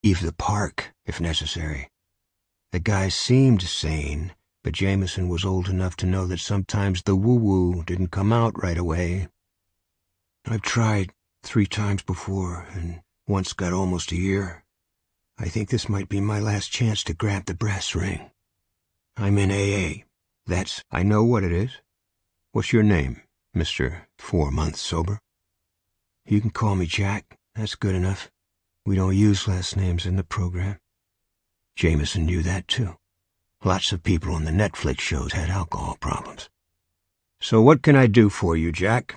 leave the park, if necessary. The guy seemed sane, but Jameson was old enough to know that sometimes the woo-woo didn't come out right away. I've tried 3 times before, and once got almost a year. I think this might be my last chance to grab the brass ring. I'm in AA. I know what it is. What's your name, Mr. 4 months sober? You can call me Jack. That's good enough. We don't use last names in the program. Jameson knew that, too. Lots of people on the Netflix shows had alcohol problems. So what can I do for you, Jack?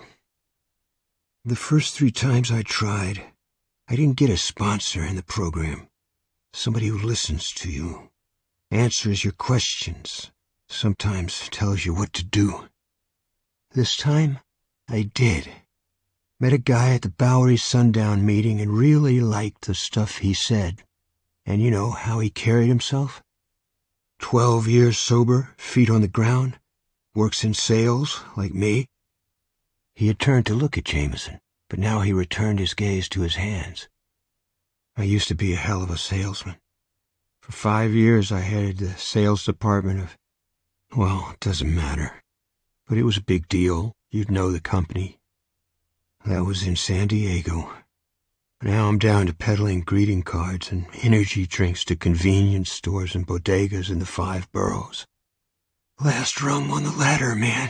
The first 3 times I tried, I didn't get a sponsor in the program. Somebody who listens to you, answers your questions, sometimes tells you what to do. This time, I did. Met a guy at the Bowery Sundown meeting and really liked the stuff he said. And you know how he carried himself? 12 years sober, feet on the ground, works in sales, like me. He had turned to look at Jameson, but now he returned his gaze to his hands. I used to be a hell of a salesman. For 5 years I headed the sales department of... Well, it doesn't matter. But it was a big deal. You'd know the company. That was in San Diego. Now I'm down to peddling greeting cards and energy drinks to convenience stores and bodegas in the 5 boroughs. Last rung on the ladder, man.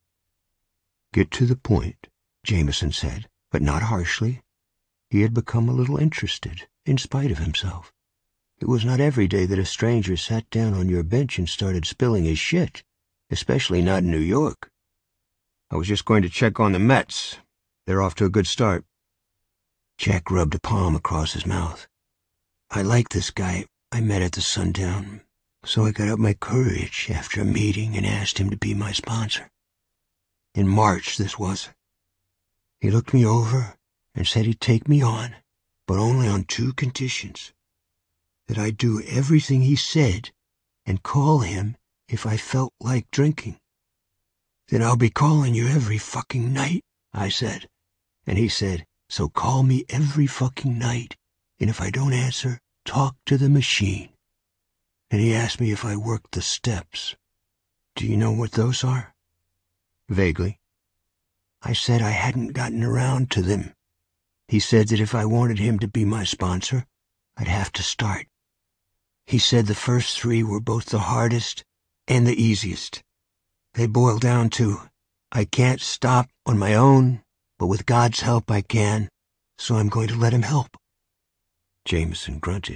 Get to the point, Jameson said, but not harshly. He had become a little interested, in spite of himself. It was not every day that a stranger sat down on your bench and started spilling his shit, especially not in New York. I was just going to check on the Mets. They're off to a good start. Jack rubbed a palm across his mouth. I like this guy I met at the Sundown, so I got up my courage after a meeting and asked him to be my sponsor. In March, this was. He looked me over and said he'd take me on, but only on 2 conditions. That I'd do everything he said and call him if I felt like drinking. Then I'll be calling you every fucking night, I said. And he said, so call me every fucking night, and if I don't answer, talk to the machine. And he asked me if I worked the steps. Do you know what those are? Vaguely. I said I hadn't gotten around to them. He said that if I wanted him to be my sponsor, I'd have to start. He said the first 3 were both the hardest and the easiest. They boil down to, I can't stop on my own, but with God's help I can, so I'm going to let him help. Jameson grunted.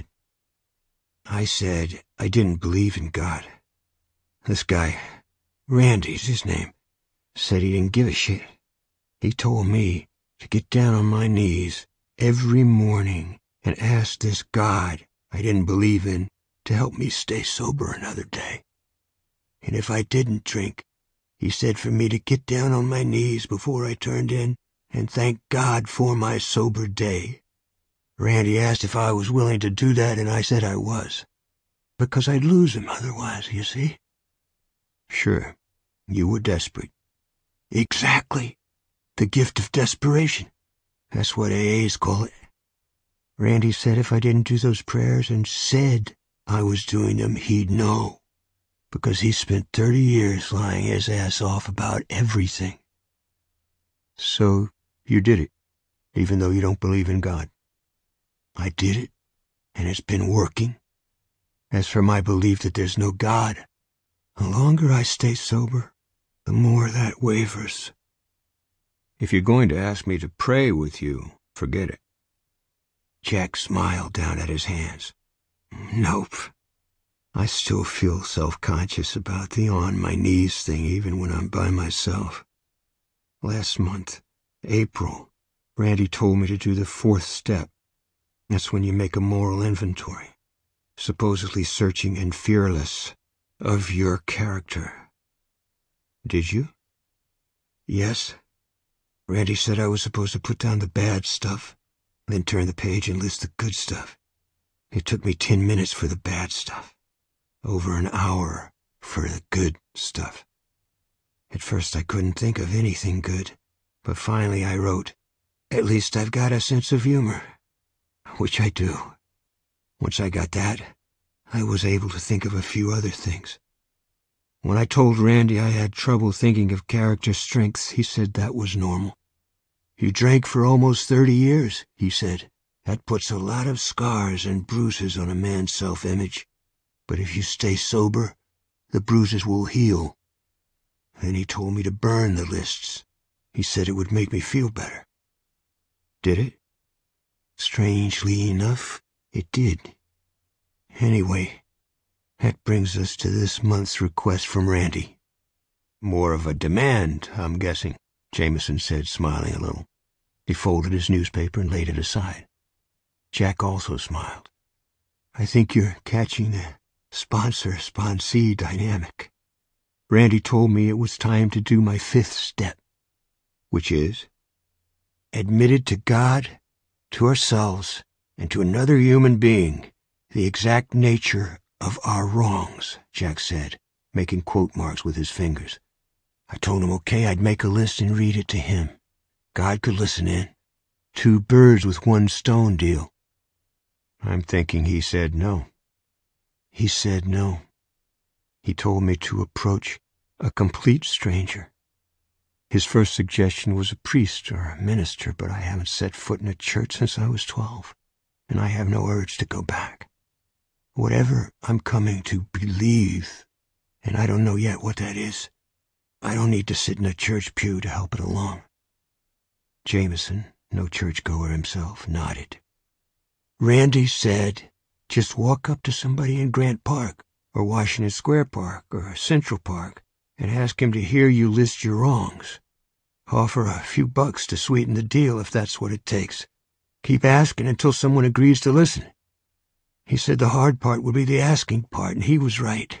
I said I didn't believe in God. This guy, Randy's his name, said he didn't give a shit. He told me to get down on my knees every morning and ask this God I didn't believe in to help me stay sober another day. And if I didn't drink, he said for me to get down on my knees before I turned in and thank God for my sober day. Randy asked if I was willing to do that, and I said I was. Because I'd lose him otherwise, you see? Sure, you were desperate. Exactly. The gift of desperation. That's what AAs call it. Randy said if I didn't do those prayers and said I was doing them, he'd know. Because he spent 30 years lying his ass off about everything. So you did it, even though you don't believe in God. I did it, and it's been working. As for my belief that there's no God, the longer I stay sober, the more that wavers. If you're going to ask me to pray with you, forget it. Jack smiled down at his hands. Nope. I still feel self-conscious about the on-my-knees thing even when I'm by myself. Last month, April, Randy told me to do the 4th step. That's when you make a moral inventory, supposedly searching and fearless of your character. Did you? Yes. Randy said I was supposed to put down the bad stuff, then turn the page and list the good stuff. It took me 10 minutes for the bad stuff. Over an hour for the good stuff. At first I couldn't think of anything good, but finally I wrote, at least I've got a sense of humor, which I do. Once I got that, I was able to think of a few other things. When I told Randy I had trouble thinking of character strengths, he said that was normal. You drank for almost 30 years, he said. That puts a lot of scars and bruises on a man's self-image. But if you stay sober, the bruises will heal. Then he told me to burn the lists. He said it would make me feel better. Did it? Strangely enough, it did. Anyway, that brings us to this month's request from Randy. More of a demand, I'm guessing, Jameson said, smiling a little. He folded his newspaper and laid it aside. Jack also smiled. I think you're catching the sponsor-sponsee dynamic. Randy told me it was time to do my 5th step, which is admitted to God, to ourselves, and to another human being the exact nature of our wrongs, Jack said, making quote marks with his fingers. I told him okay, I'd make a list and read it to him. God could listen in. 2 birds with 1 stone deal. I'm thinking he said no. He said no. He told me to approach a complete stranger. His first suggestion was a priest or a minister, but I haven't set foot in a church since I was 12, and I have no urge to go back. Whatever I'm coming to believe, and I don't know yet what that is, I don't need to sit in a church pew to help it along. Jameson, no churchgoer himself, nodded. Randy said, just walk up to somebody in Grant Park, or Washington Square Park, or Central Park, and ask him to hear you list your wrongs. Offer a few bucks to sweeten the deal if that's what it takes. Keep asking until someone agrees to listen. He said the hard part would be the asking part, and he was right.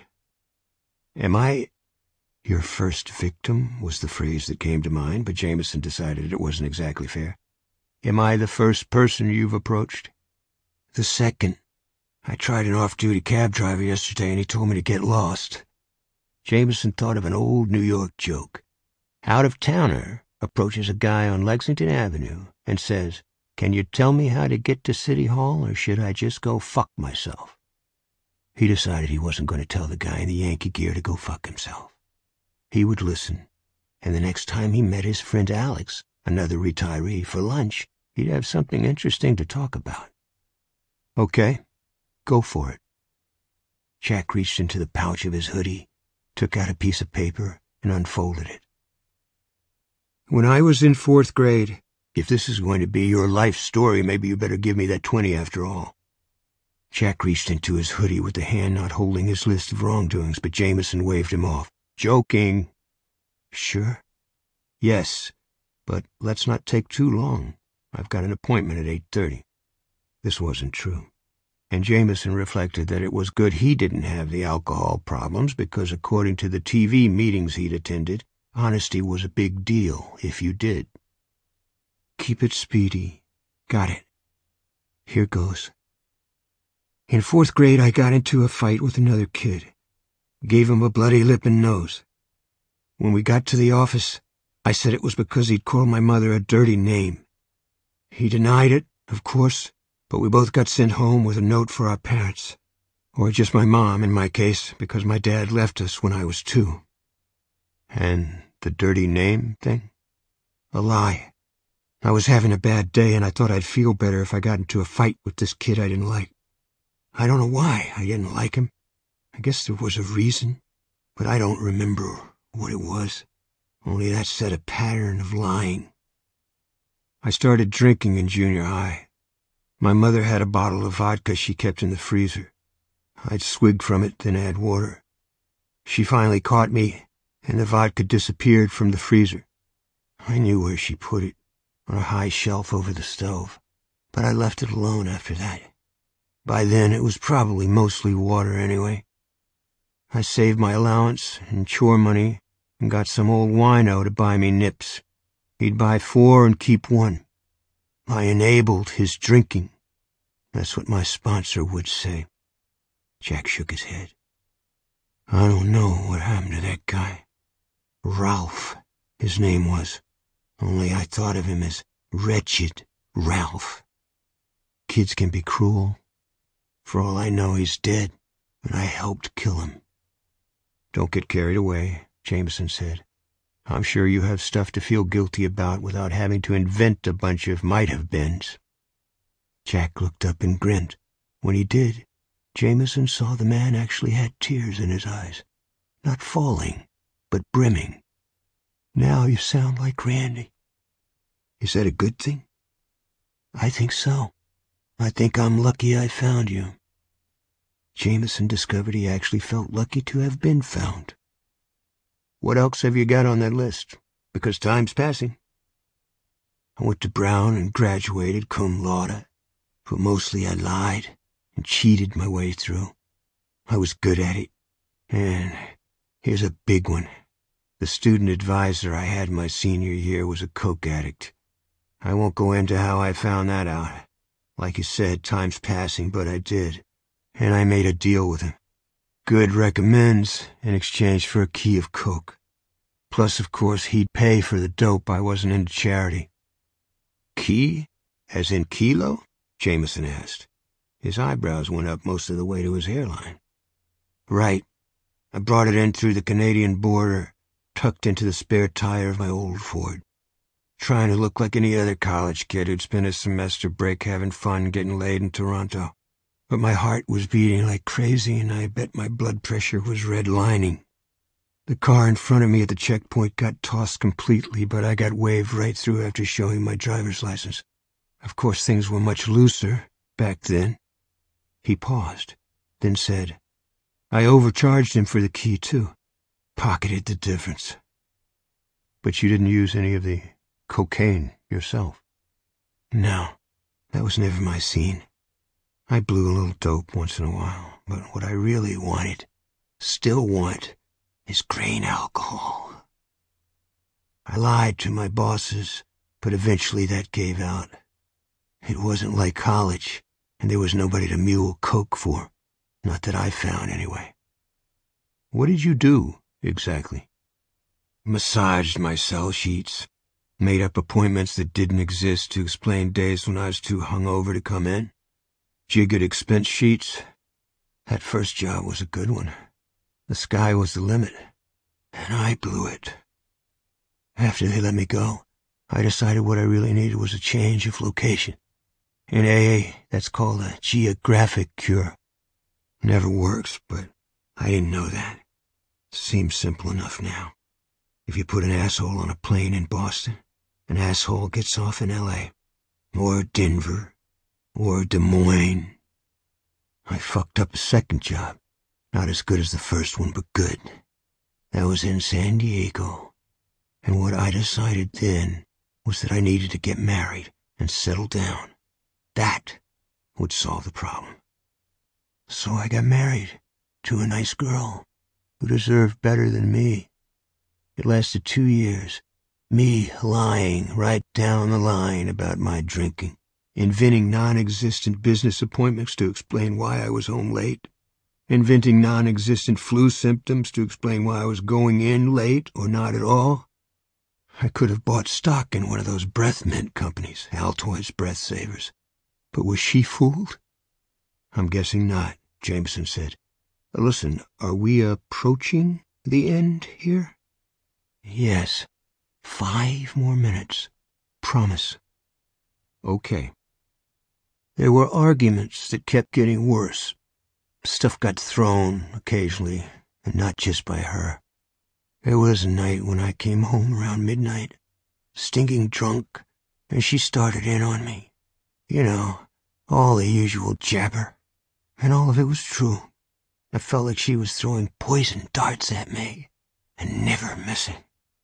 Am I... Your first victim was the phrase that came to mind, but Jameson decided it wasn't exactly fair. Am I the first person you've approached? The second. I tried an off-duty cab driver yesterday, and he told me to get lost. Jameson thought of an old New York joke. Out-of-towner approaches a guy on Lexington Avenue and says, "Can you tell me how to get to City Hall, or should I just go fuck myself?" He decided he wasn't going to tell the guy in the Yankee gear to go fuck himself. He would listen, and the next time he met his friend Alex, another retiree, for lunch, he'd have something interesting to talk about. Okay, go for it. Jack reached into the pouch of his hoodie, took out a piece of paper, and unfolded it. When I was in 4th grade, if this is going to be your life story, maybe you better give me that 20 after all. Jack reached into his hoodie with the hand not holding his list of wrongdoings, but Jameson waved him off. Joking. Sure? Yes, but let's not take too long. I've got an appointment at 8:30. This wasn't true, and Jameson reflected that it was good he didn't have the alcohol problems, because according to the TV meetings he'd attended, honesty was a big deal if you did. Keep it speedy. Got it. Here goes. In 4th grade, I got into a fight with another kid. Gave him a bloody lip and nose. When we got to the office, I said it was because he'd called my mother a dirty name. He denied it, of course, but we both got sent home with a note for our parents. Or just my mom, in my case, because my dad left us when I was 2. And the dirty name thing? A lie. I was having a bad day, and I thought I'd feel better if I got into a fight with this kid I didn't like. I don't know why I didn't like him. I guess there was a reason, but I don't remember what it was. Only that set a pattern of lying. I started drinking in junior high. My mother had a bottle of vodka she kept in the freezer. I'd swig from it, then add water. She finally caught me, and the vodka disappeared from the freezer. I knew where she put it, on a high shelf over the stove, but I left it alone after that. By then, it was probably mostly water anyway. I saved my allowance and chore money and got some old wino to buy me nips. He'd buy 4 and keep 1. I enabled his drinking. That's what my sponsor would say. Jack shook his head. I don't know what happened to that guy. Ralph, his name was. Only I thought of him as Wretched Ralph. Kids can be cruel. For all I know, he's dead, and I helped kill him." "Don't get carried away," Jameson said. "I'm sure you have stuff to feel guilty about without having to invent a bunch of might-have-beens." Jack looked up and grinned. When he did, Jameson saw the man actually had tears in his eyes. Not falling, but brimming. "Now you sound like Randy." "Is that a good thing?" "I think so. I think I'm lucky I found you." Jameson discovered he actually felt lucky to have been found. "What else have you got on that list? Because time's passing." "I went to Brown and graduated cum laude, but mostly I lied and cheated my way through. I was good at it. And here's a big one. The student advisor I had my senior year was a coke addict. I won't go into how I found that out. Like you said, time's passing, but I did. And I made a deal with him. Good recommends in exchange for a key of coke. Plus, of course, he'd pay for the dope. I wasn't into charity." "Key? As in kilo?" Jameson asked. His eyebrows went up most of the way to his hairline. "Right. I brought it in through the Canadian border, tucked into the spare tire of my old Ford. Trying to look like any other college kid who'd spent a semester break having fun getting laid in Toronto. But my heart was beating like crazy, and I bet my blood pressure was redlining. The car in front of me at the checkpoint got tossed completely, but I got waved right through after showing my driver's license. Of course, things were much looser back then." He paused, then said, "I overcharged him for the key, too. Pocketed the difference." "But you didn't use any of the cocaine yourself?" "No, that was never my scene. I blew a little dope once in a while, but what I really wanted, still want, is grain alcohol. I lied to my bosses, but eventually that gave out. It wasn't like college, and there was nobody to mule coke for. Not that I found, anyway." "What did you do, exactly?" "Massaged my cell sheets. Made up appointments that didn't exist to explain days when I was too hungover to come in. Jiggered expense sheets. That first job was a good one. The sky was the limit, and I blew it. After they let me go, I decided what I really needed was a change of location. In AA, that's called a geographic cure. Never works, but I didn't know that. Seems simple enough now. If you put an asshole on a plane in Boston, an asshole gets off in LA, or Denver, or Des Moines. I fucked up a second job. Not as good as the first one, but good. That was in San Diego. And what I decided then was that I needed to get married and settle down. That would solve the problem. So I got married to a nice girl who deserved better than me. It lasted 2 years, me lying right down the line about my drinking, inventing non-existent business appointments to explain why I was home late, inventing non-existent flu symptoms to explain why I was going in late or not at all. I could have bought stock in one of those breath mint companies, Altoids Breath Savers. But was she fooled? "I'm guessing not," Jameson said. "Listen, are we approaching the end here?" "Yes. 5 more minutes. Promise." "Okay." There were arguments that kept getting worse. Stuff got thrown occasionally, and not just by her. There was a night when I came home around midnight, stinking drunk, and she started in on me. You know, all the usual jabber. And all of it was true. I felt like she was throwing poison darts at me, and never missing.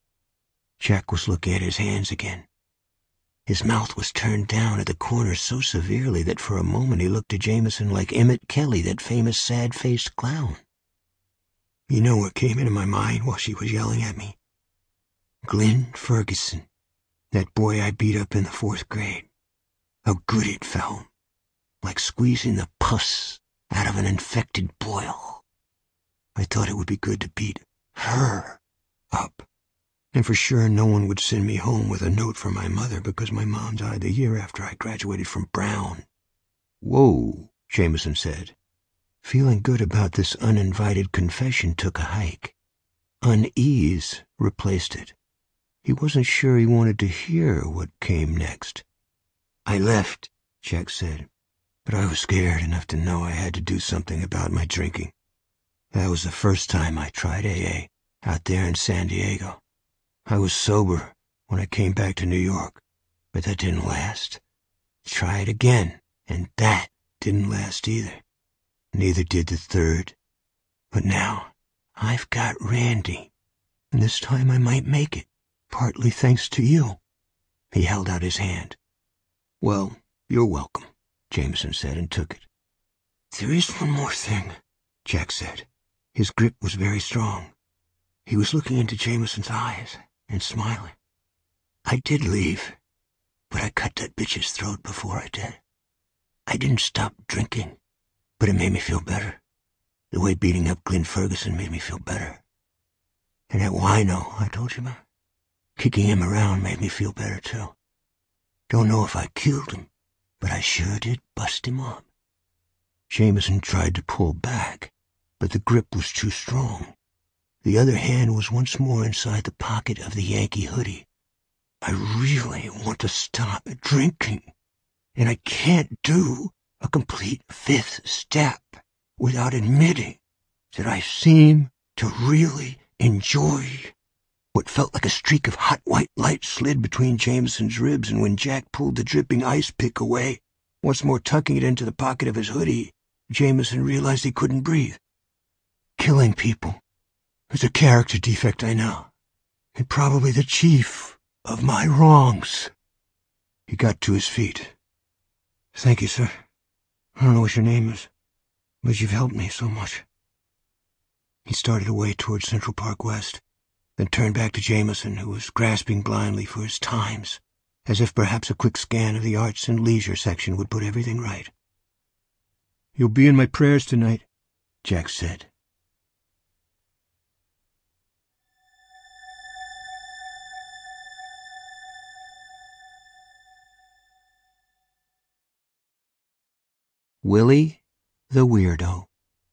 Jack was looking at his hands again. His mouth was turned down at the corners so severely that for a moment he looked to Jameson like Emmett Kelly, that famous sad-faced clown. You know what came into my mind while she was yelling at me? Glenn Ferguson, that boy I beat up in the 4th grade. How good it felt. Like squeezing the pus out of an infected boil. I thought it would be good to beat her up. And for sure no one would send me home with a note from my mother because my mom died the year after I graduated from Brown. "Whoa," Jameson said. Feeling good about this uninvited confession took a hike. Unease replaced it. He wasn't sure he wanted to hear what came next. I left, Jack said, but I was scared enough to know I had to do something about my drinking. That was the first time I tried AA, out there in San Diego. I was sober when I came back to New York, but that didn't last. Tried again, and that didn't last either. Neither did the third. But now I've got Randy, and this time I might make it, partly thanks to you. He held out his hand. Well, you're welcome, Jameson said, and took it. There is one more thing, Jack said. His grip was very strong. He was looking into Jameson's eyes and smiling. I did leave, but I cut that bitch's throat before I did. I didn't stop drinking, but it made me feel better. The way beating up Glenn Ferguson made me feel better. And that wino I told you about, kicking him around made me feel better too. Don't know if I killed him, but I sure did bust him up. Jameson tried to pull back, but the grip was too strong. The other hand was once more inside the pocket of the Yankee hoodie. I really want to stop drinking, and I can't do a complete fifth step without admitting that I seem to really enjoy. What felt like a streak of hot white light slid between Jameson's ribs, and when Jack pulled the dripping ice pick away, once more tucking it into the pocket of his hoodie, Jameson realized he couldn't breathe. Killing people is a character defect, I know, and probably the chief of my wrongs. He got to his feet. Thank you, sir. I don't know what your name is, but you've helped me so much. He started away toward Central Park West, then turned back to Jameson, who was grasping blindly for his Times, as if perhaps a quick scan of the arts and leisure section would put everything right. You'll be in my prayers tonight, Jack said. Willie the Weirdo.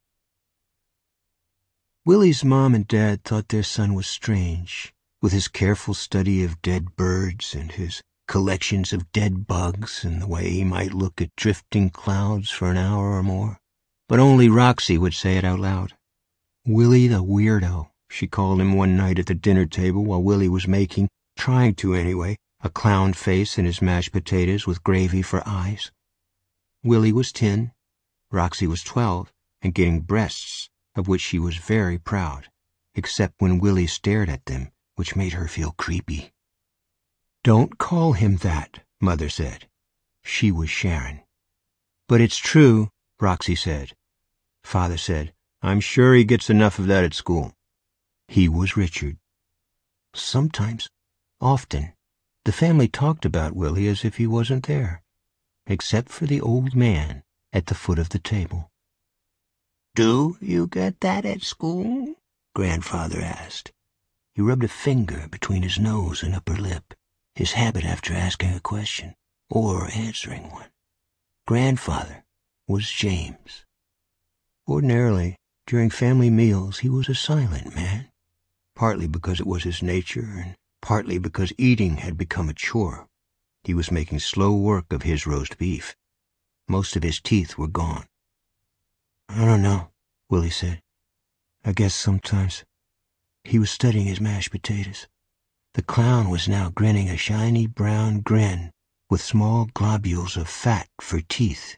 Willie's mom and dad thought their son was strange, with his careful study of dead birds and his collections of dead bugs and the way he might look at drifting clouds for an hour or more. But only Roxy would say it out loud. Willie the Weirdo, she called him one night at the dinner table while Willie was making, trying to anyway, a clown face in his mashed potatoes with gravy for eyes. Willie was 10, Roxy was 12, and getting breasts, of which she was very proud, except when Willie stared at them, which made her feel creepy. Don't call him that, Mother said. She was Sharon. But it's true, Roxy said. Father said, I'm sure he gets enough of that at school. He was Richard. Sometimes, often, the family talked about Willie as if he wasn't there, except for the old man at the foot of the table. Do you get that at school? Grandfather asked. He rubbed a finger between his nose and upper lip, his habit after asking a question or answering one. Grandfather was James. Ordinarily, during family meals, he was a silent man, partly because it was his nature and partly because eating had become a chore. He was making slow work of his roast beef. Most of his teeth were gone. I don't know, Willie said. I guess sometimes. He was studying his mashed potatoes. The clown was now grinning a shiny brown grin with small globules of fat for teeth.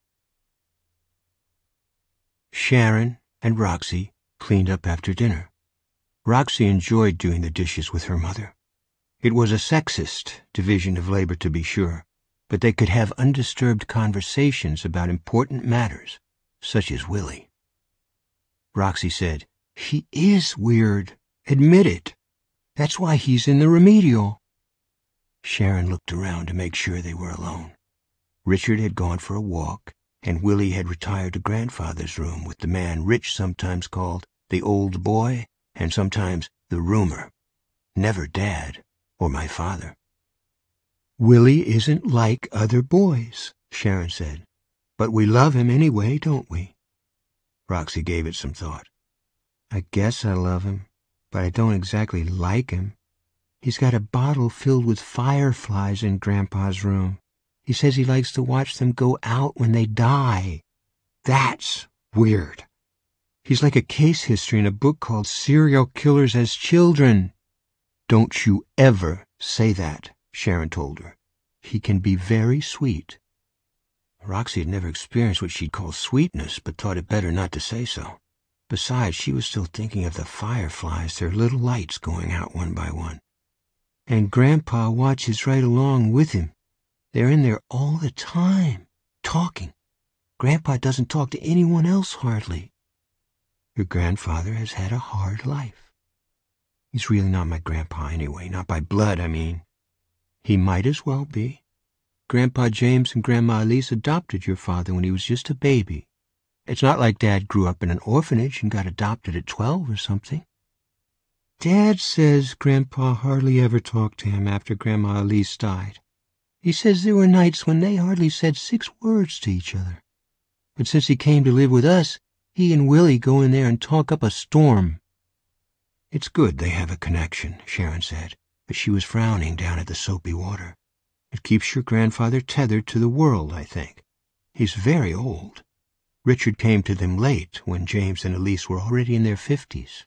Sharon and Roxy cleaned up after dinner. Roxy enjoyed doing the dishes with her mother. It was a sexist division of labor, to be sure, but they could have undisturbed conversations about important matters, such as Willie. Roxy said, He is weird. Admit it. That's why he's in the remedial. Sharon looked around to make sure they were alone. Richard had gone for a walk, and Willie had retired to Grandfather's room with the man Rich sometimes called the old boy and sometimes the rumor. Never Dad or my father. Willie isn't like other boys, Sharon said, But we love him anyway, don't we? Roxy gave it some thought. I guess I love him, but I don't exactly like him. He's got a bottle filled with fireflies in Grandpa's room. He says he likes to watch them go out when they die. That's weird. He's like a case history in a book called Serial Killers as Children. Don't you ever say that, Sharon told her. He can be very sweet. Roxy had never experienced what she'd call sweetness, but thought it better not to say so. Besides, she was still thinking of the fireflies, their little lights going out one by one. And Grandpa watches right along with him. They're in there all the time, talking. Grandpa doesn't talk to anyone else hardly. Your grandfather has had a hard life. He's really not my grandpa anyway, not by blood, I mean. He might as well be. Grandpa James and Grandma Elise adopted your father when he was just a baby. It's not like Dad grew up in an orphanage and got adopted at 12 or something. Dad says Grandpa hardly ever talked to him after Grandma Elise died. He says there were nights when they hardly said 6 words to each other. But since he came to live with us, he and Willie go in there and talk up a storm. It's good they have a connection, Sharon said, but she was frowning down at the soapy water. It keeps your grandfather tethered to the world, I think. He's very old. Richard came to them late, when James and Elise were already in their 50s.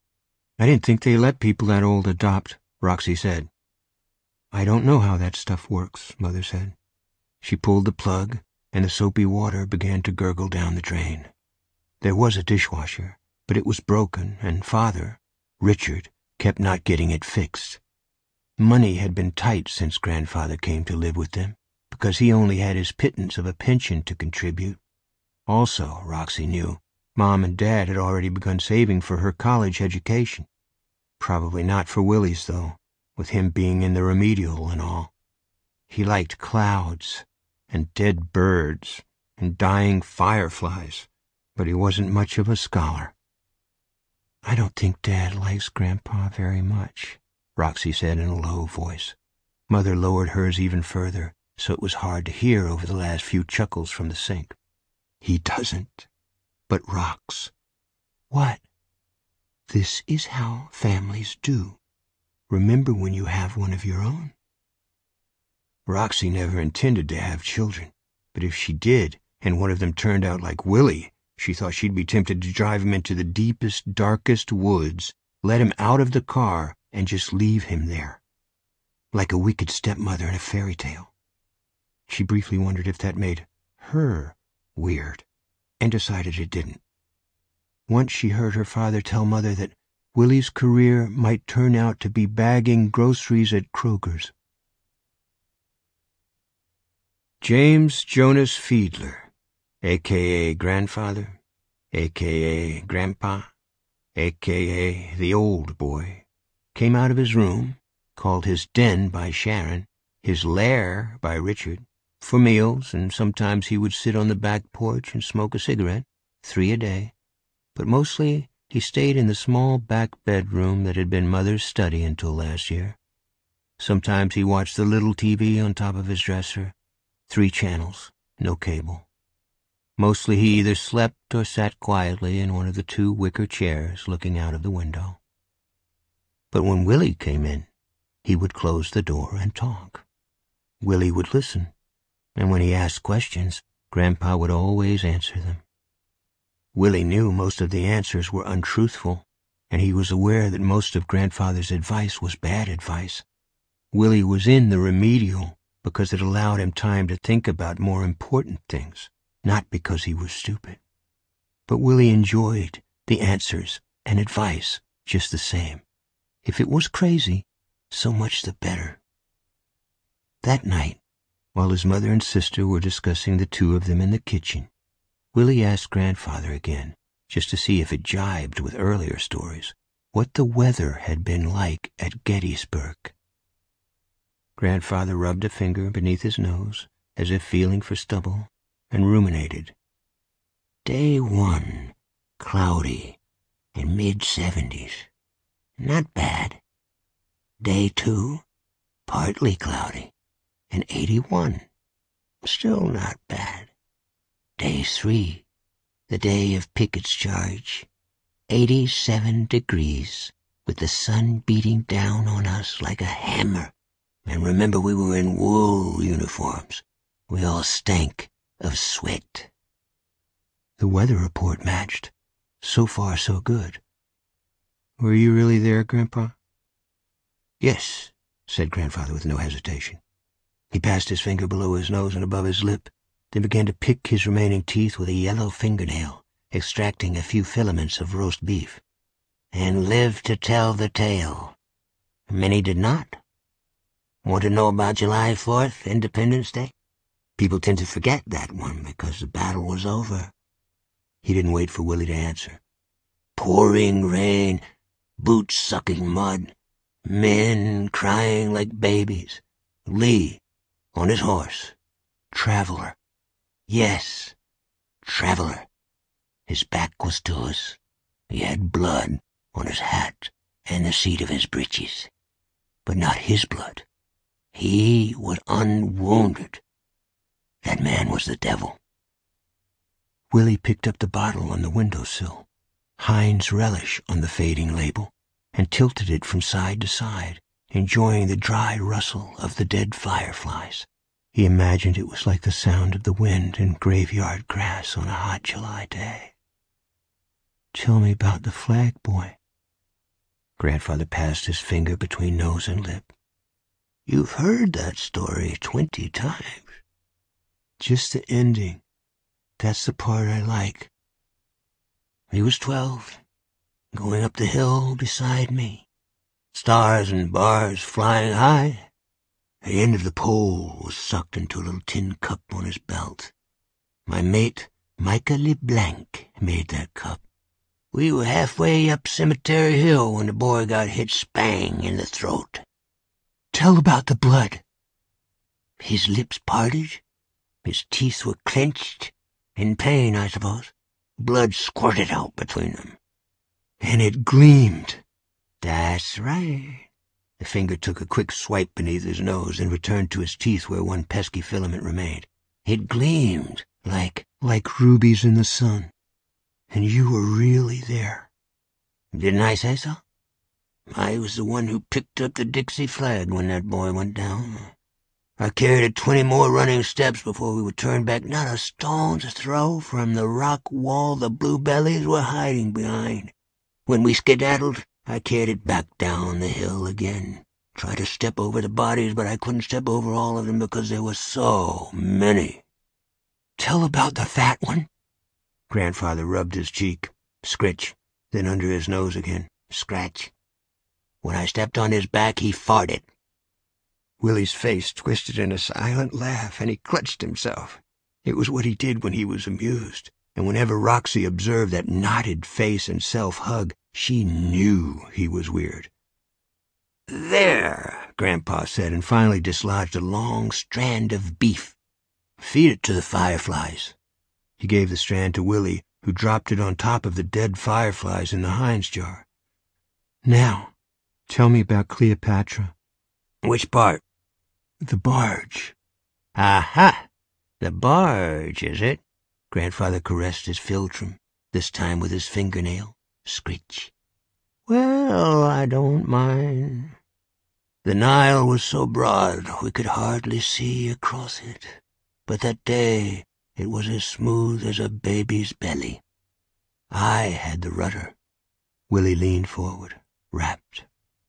I didn't think they let people that old adopt, Roxy said. I don't know how that stuff works, Mother said. She pulled the plug, and the soapy water began to gurgle down the drain. There was a dishwasher, but it was broken, and Father, Richard, kept not getting it fixed. Money had been tight since Grandfather came to live with them, because he only had his pittance of a pension to contribute. Also, Roxy knew, Mom and Dad had already begun saving for her college education. Probably not for Willie's, though, with him being in the remedial and all. He liked clouds, and dead birds, and dying fireflies, but he wasn't much of a scholar. I don't think Dad likes Grandpa very much, Roxy said in a low voice. Mother lowered hers even further, so it was hard to hear over the last few chuckles from the sink. He doesn't. But Rox. What? This is how families do. Remember when you have one of your own? Roxy never intended to have children, but if she did, and one of them turned out like Willie, she thought she'd be tempted to drive him into the deepest, darkest woods, let him out of the car, and just leave him there. Like a wicked stepmother in a fairy tale. She briefly wondered if that made her weird, and decided it didn't. Once she heard her father tell Mother that Willie's career might turn out to be bagging groceries at Kroger's. James Jonas Fiedler, a.k.a. Grandfather, a.k.a. Grandpa, a.k.a. the Old Boy, came out of his room, called his den by Sharon, his lair by Richard, for meals, and sometimes he would sit on the back porch and smoke a cigarette, 3 a day, but mostly he stayed in the small back bedroom that had been Mother's study until last year. Sometimes he watched the little TV on top of his dresser, 3 channels, no cable. Mostly he either slept or sat quietly in one of the 2 wicker chairs looking out of the window. But when Willie came in, he would close the door and talk. Willie would listen, and when he asked questions, Grandpa would always answer them. Willie knew most of the answers were untruthful, and he was aware that most of Grandfather's advice was bad advice. Willie was in the remedial because it allowed him time to think about more important things, not because he was stupid. But Willie enjoyed the answers and advice just the same. If it was crazy, so much the better. That night, while his mother and sister were discussing the 2 of them in the kitchen, Willie asked Grandfather again, just to see if it jibed with earlier stories, what the weather had been like at Gettysburg. Grandfather rubbed a finger beneath his nose, as if feeling for stubble, and ruminated. Day 1, cloudy, and mid-70s. Not bad. Day 2, partly cloudy, and 81. Still not bad. Day 3, the day of Pickett's charge. 87 degrees, with the sun beating down on us like a hammer. And remember, we were in wool uniforms. We all stank of sweat. The weather report matched. So far, so good. Were you really there, Grandpa? Yes, said Grandfather with no hesitation. He passed his finger below his nose and above his lip, then began to pick his remaining teeth with a yellow fingernail, extracting a few filaments of roast beef. And lived to tell the tale. Many did not. Want to know about July 4th, Independence Day? People tend to forget that one because the battle was over. He didn't wait for Willie to answer. Pouring rain, boots sucking mud, men crying like babies. Lee, on his horse. Traveler. Yes, Traveler. His back was to us. He had blood on his hat and the seat of his breeches. But not his blood. He was unwounded. That man was the devil. Willie picked up the bottle on the windowsill, Heinz Relish on the fading label, and tilted it from side to side, enjoying the dry rustle of the dead fireflies. He imagined it was like the sound of the wind in graveyard grass on a hot July day. Tell me about the flag boy. Grandfather passed his finger between nose and lip. You've heard that story 20 times. Just the ending. That's the part I like. He was 12, going up the hill beside me. Stars and bars flying high. The end of the pole was sucked into a little tin cup on his belt. My mate, Micah LeBlanc, made that cup. We were halfway up Cemetery Hill when the boy got hit spang in the throat. Tell about the blood. His lips parted. His teeth were clenched. In pain, I suppose. Blood squirted out between them. And it gleamed. That's right. The finger took a quick swipe beneath his nose and returned to his teeth where one pesky filament remained. It gleamed like rubies in the sun. And you were really there. Didn't I say so? I was the one who picked up the Dixie flag when that boy went down. I carried it 20 more running steps before we would turn back, not a stone's throw from the rock wall the bluebellies were hiding behind. When we skedaddled, I carried it back down the hill again. Tried to step over the bodies, but I couldn't step over all of them because there were so many. Tell about the fat one. Grandfather rubbed his cheek. Scritch, then under his nose again. Scratch. When I stepped on his back, he farted. Willie's face twisted in a silent laugh, and he clutched himself. It was what he did when he was amused, and whenever Roxy observed that knotted face and self-hug, she knew he was weird. There, Grandpa said, and finally dislodged a long strand of beef. Feed it to the fireflies. He gave the strand to Willie, who dropped it on top of the dead fireflies in the Heinz jar. Now, tell me about Cleopatra. Which part? The barge. Aha! The barge, is it? Grandfather caressed his philtrum, this time with his fingernail. Scritch. Well, I don't mind. The Nile was so broad we could hardly see across it, but that day it was as smooth as a baby's belly. I had the rudder. Willie leaned forward, rapt.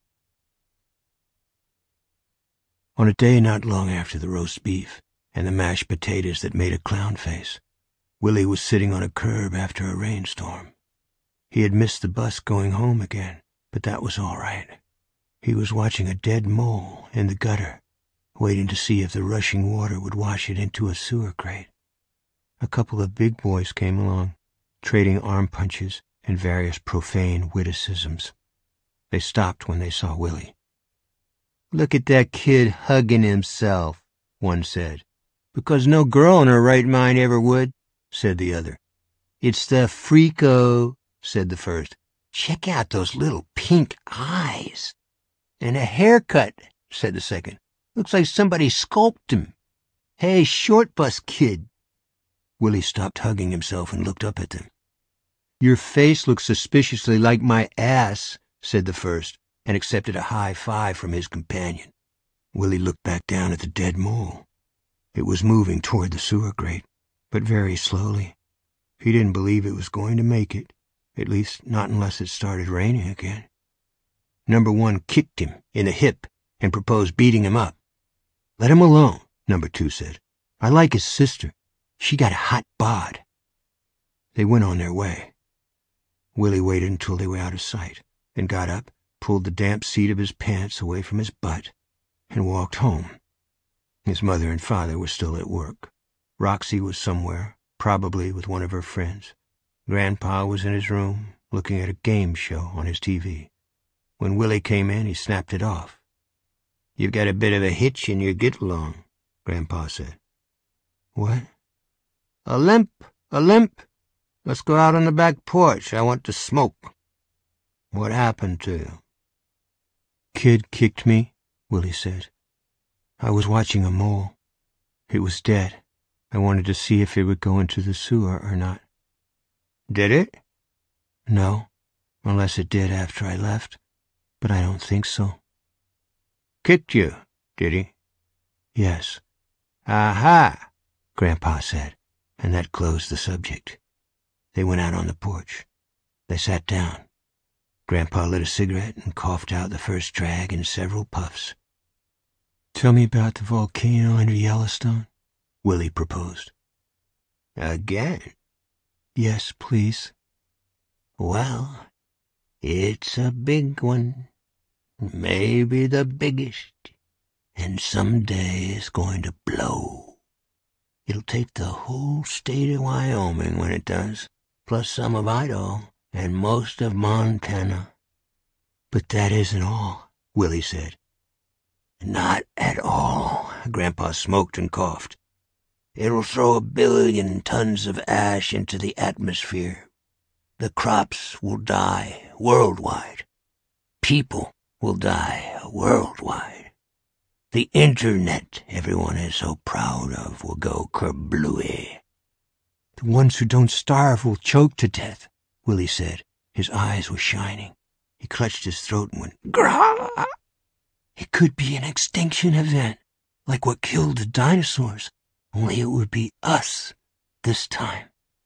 On a day not long after the roast beef and the mashed potatoes that made a clown face, Willie was sitting on a curb after a rainstorm. He had missed the bus going home again, but that was all right. He was watching a dead mole in the gutter, waiting to see if the rushing water would wash it into a sewer grate. A couple of big boys came along, trading arm punches and various profane witticisms. They stopped when they saw Willie. "Look at that kid hugging himself," one said. "Because no girl in her right mind ever would," said the other. "It's the freako," said the first. "Check out those little pink eyes." "And a haircut," said the second. "Looks like somebody sculpted him. Hey, short bus kid." Willie stopped hugging himself and looked up at them. "Your face looks suspiciously like my ass," said the first, and accepted a high five from his companion. Willie looked back down at the dead mole. It was moving toward the sewer grate, but very slowly. He didn't believe it was going to make it, at least not unless it started raining again. Number 1 kicked him in the hip and proposed beating him up. "Let him alone," Number 2 said. "I like his sister. She got a hot bod." They went on their way. Willie waited until they were out of sight, then got up, pulled the damp seat of his pants away from his butt, and walked home. His mother and father were still at work. Roxy was somewhere, probably with one of her friends. Grandpa was in his room, looking at a game show on his TV. When Willie came in, he snapped it off. "You've got a bit of a hitch in your get-along," Grandpa said. "What?" "A limp, a limp. Let's go out on the back porch. I want to smoke." "What happened to you?" "Kid kicked me," Willie said. "I was watching a mole. It was dead. I wanted to see if it would go into the sewer or not." "Did it?" "No, unless it did after I left, but I don't think so." "Kicked you, did he?" "Yes." "Aha," Grandpa said, and that closed the subject. They went out on the porch. They sat down. Grandpa lit a cigarette and coughed out the first drag in several puffs. "Tell me about the volcano under Yellowstone," Willie proposed. "Again?" "Yes, please." "Well, it's a big one, maybe the biggest, and someday it's going to blow. It'll take the whole state of Wyoming when it does, plus some of Idaho and most of Montana." "But that isn't all," Willie said. "Not at all." Grandpa smoked and coughed. "It'll throw 1 billion tons of ash into the atmosphere. The crops will die worldwide. People will die worldwide. The internet everyone is so proud of will go kerblooey." "The ones who don't starve will choke to death," Willie said. His eyes were shining. He clutched his throat and went, "Grah!" "It could be an extinction event, like what killed the dinosaurs, only it would be us this time."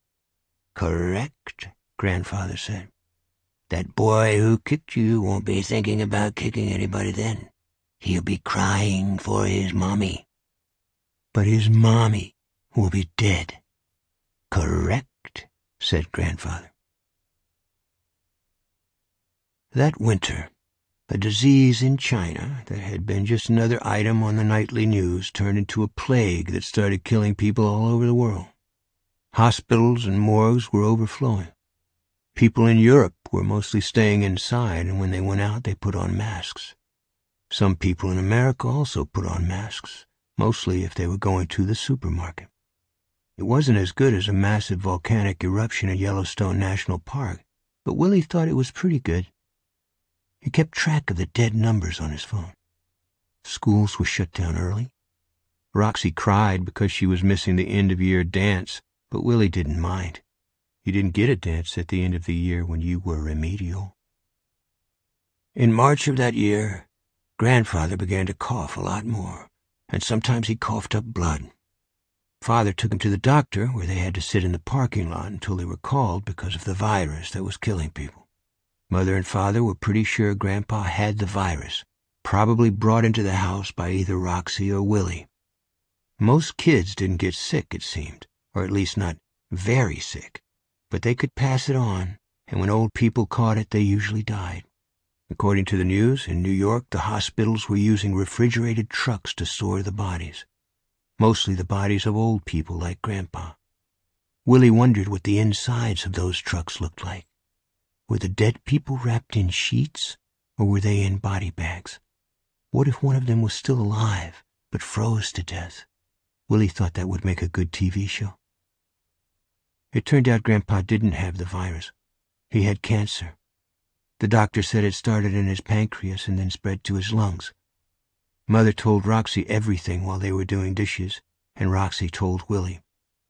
"Correct," Grandfather said. "That boy who kicked you won't be thinking about kicking anybody then. He'll be crying for his mommy." "But his mommy will be dead." "Correct," said Grandfather. That winter, a disease in China that had been just another item on the nightly news turned into a plague that started killing people all over the world. Hospitals and morgues were overflowing. People in Europe were mostly staying inside, and when they went out, they put on masks. Some people in America also put on masks, mostly if they were going to the supermarket. It wasn't as good as a massive volcanic eruption at Yellowstone National Park, but Willie thought it was pretty good. He kept track of the dead numbers on his phone. Schools were shut down early. Roxy cried because she was missing the end-of-year dance, but Willie didn't mind. You didn't get a dance at the end of the year when you were remedial. In March of that year, Grandfather began to cough a lot more, and sometimes he coughed up blood. Father took him to the doctor, where they had to sit in the parking lot until they were called because of the virus that was killing people. Mother and Father were pretty sure Grandpa had the virus, probably brought into the house by either Roxy or Willie. Most kids didn't get sick, it seemed, or at least not very sick, but they could pass it on, and when old people caught it, they usually died. According to the news, in New York, the hospitals were using refrigerated trucks to store the bodies, mostly the bodies of old people like Grandpa. Willie wondered what the insides of those trucks looked like. Were the dead people wrapped in sheets, or were they in body bags? What if one of them was still alive, but froze to death? Willie thought that would make a good TV show. It turned out Grandpa didn't have the virus. He had cancer. The doctor said it started in his pancreas and then spread to his lungs. Mother told Roxy everything while they were doing dishes, and Roxy told Willie.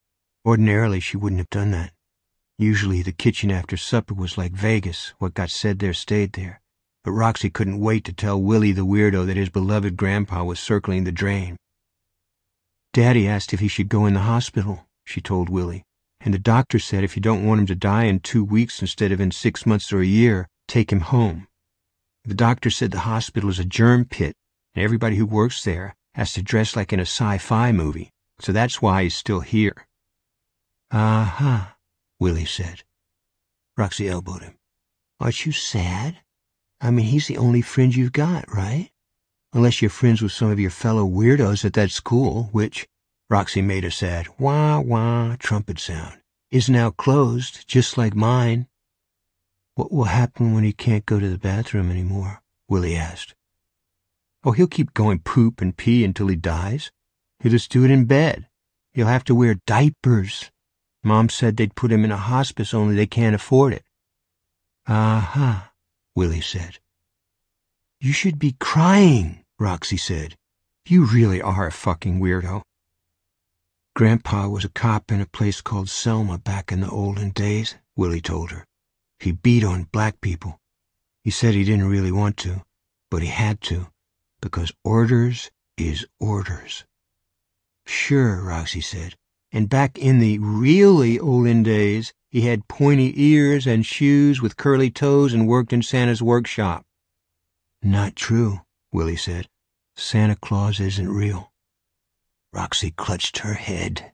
Ordinarily, she wouldn't have done that. Usually the kitchen after supper was like Vegas. What got said there stayed there. But Roxy couldn't wait to tell Willie the weirdo that his beloved grandpa was circling the drain. Daddy asked if he should go in the hospital, she told Willie, and the doctor said if you don't want him to die in 2 weeks instead of in 6 months or a year, take him home. The doctor said the hospital is a germ pit, and everybody who works there has to dress like in a sci-fi movie, so that's why he's still here. Uh-huh, Willie said. Roxy elbowed him. Aren't you sad? I mean, he's the only friend you've got, right? Unless you're friends with some of your fellow weirdos at that school, which, Roxy made a sad wah-wah trumpet sound, is now closed, just like mine. What will happen when he can't go to the bathroom anymore? Willie asked. Oh, he'll keep going poop and pee until he dies. He'll just do it in bed. He'll have to wear diapers. Mom said they'd put him in a hospice, only they can't afford it. Uh-huh, Willie said. You should be crying, Roxy said. You really are a fucking weirdo. Grandpa was a cop in a place called Selma back in the olden days, Willie told her. He beat on black people. He said he didn't really want to, but he had to, because orders is orders. Sure, Roxy said, and back in the really olden days, he had pointy ears and shoes with curly toes and worked in Santa's workshop. Not true, Willie said. Santa Claus isn't real. Roxy clutched her head.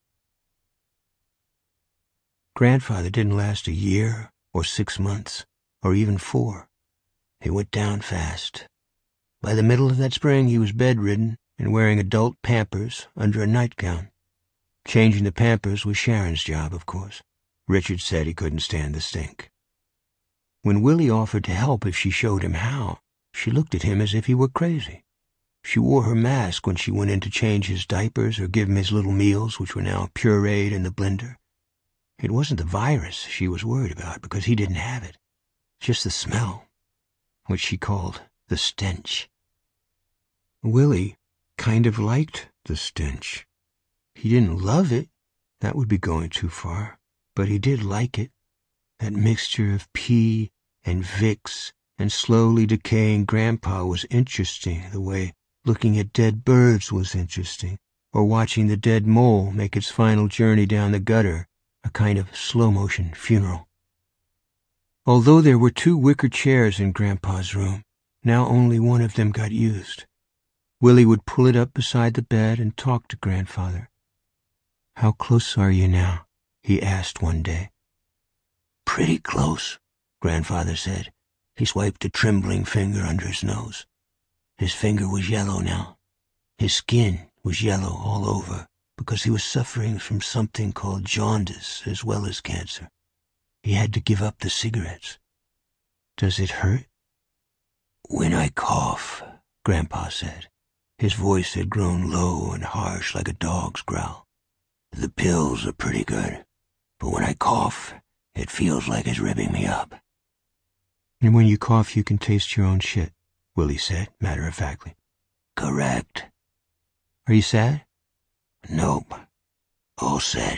Grandfather didn't last a year or 6 months or even 4. He went down fast. By the middle of that spring, he was bedridden and wearing adult Pampers under a nightgown. Changing the Pampers was Sharon's job, of course. Richard said he couldn't stand the stink. When Willie offered to help if she showed him how, she looked at him as if he were crazy. She wore her mask when she went in to change his diapers or give him his little meals, which were now pureed in the blender. It wasn't the virus she was worried about, because he didn't have it. Just the smell, which she called the stench. Willie kind of liked the stench. He didn't love it. That would be going too far. But he did like it. That mixture of pee and Vicks and slowly decaying Grandpa was interesting, the way looking at dead birds was interesting, or watching the dead mole make its final journey down the gutter, a kind of slow-motion funeral. Although there were 2 wicker chairs in Grandpa's room, now only one of them got used. Willie would pull it up beside the bed and talk to Grandfather. How close are you now? He asked one day. Pretty close, Grandfather said. He swiped a trembling finger under his nose. His finger was yellow now. His skin was yellow all over because he was suffering from something called jaundice as well as cancer. He had to give up the cigarettes. Does it hurt? When I cough, Grandpa said. His voice had grown low and harsh like a dog's growl. The pills are pretty good, but when I cough, it feels like it's ripping me up. And when you cough, you can taste your own shit, Willie said, matter-of-factly. Correct. Are you sad? Nope. All set.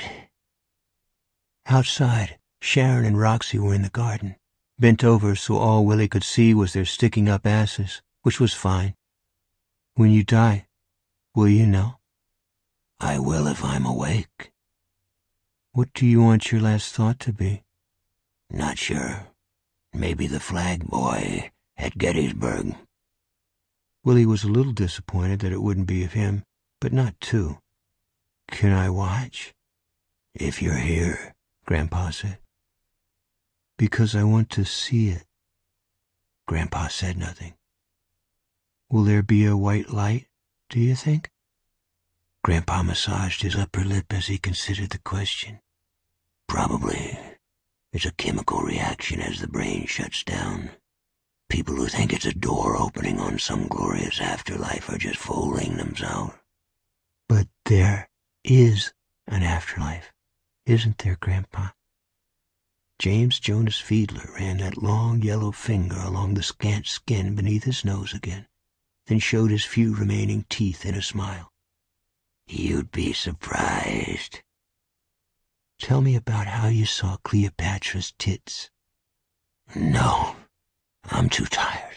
Outside, Sharon and Roxy were in the garden, bent over so all Willie could see was their sticking-up asses, which was fine. When you die, will you know? I will if I'm awake. What do you want your last thought to be? Not sure. Maybe the flag boy at Gettysburg. Willie was a little disappointed that it wouldn't be of him, but not too. Can I watch? If you're here, Grandpa said. Because I want to see it. Grandpa said nothing. Will there be a white light, do you think? Grandpa massaged his upper lip as he considered the question. Probably. It's a chemical reaction as the brain shuts down. People who think it's a door opening on some glorious afterlife are just fooling themselves. But there is an afterlife, isn't there, Grandpa? James Jonas Fiedler ran that long yellow finger along the scant skin beneath his nose again, then showed his few remaining teeth in a smile. You'd be surprised. Tell me about how you saw Cleopatra's tits." "No, I'm too tired."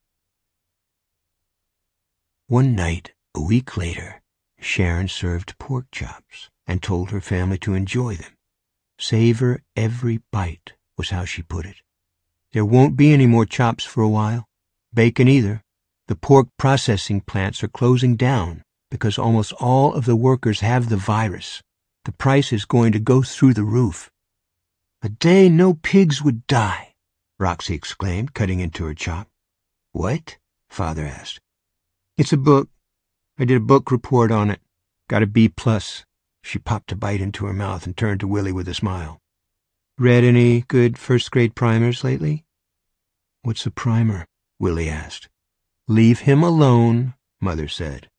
One night, a week later, Sharon served pork chops and told her family to enjoy them. "Savor every bite," was how she put it. "There won't be any more chops for a while. Bacon either. The pork processing plants are closing down because almost all of the workers have the virus. The price is going to go through the roof." "A day no pigs would die," Roxy exclaimed, cutting into her chop. "What?" Father asked. "It's a book. I did a book report on it. Got a B+. She popped a bite into her mouth and turned to Willie with a smile. "Read any good first-grade primers lately?" "What's a primer?" Willie asked. "Leave him alone," Mother said.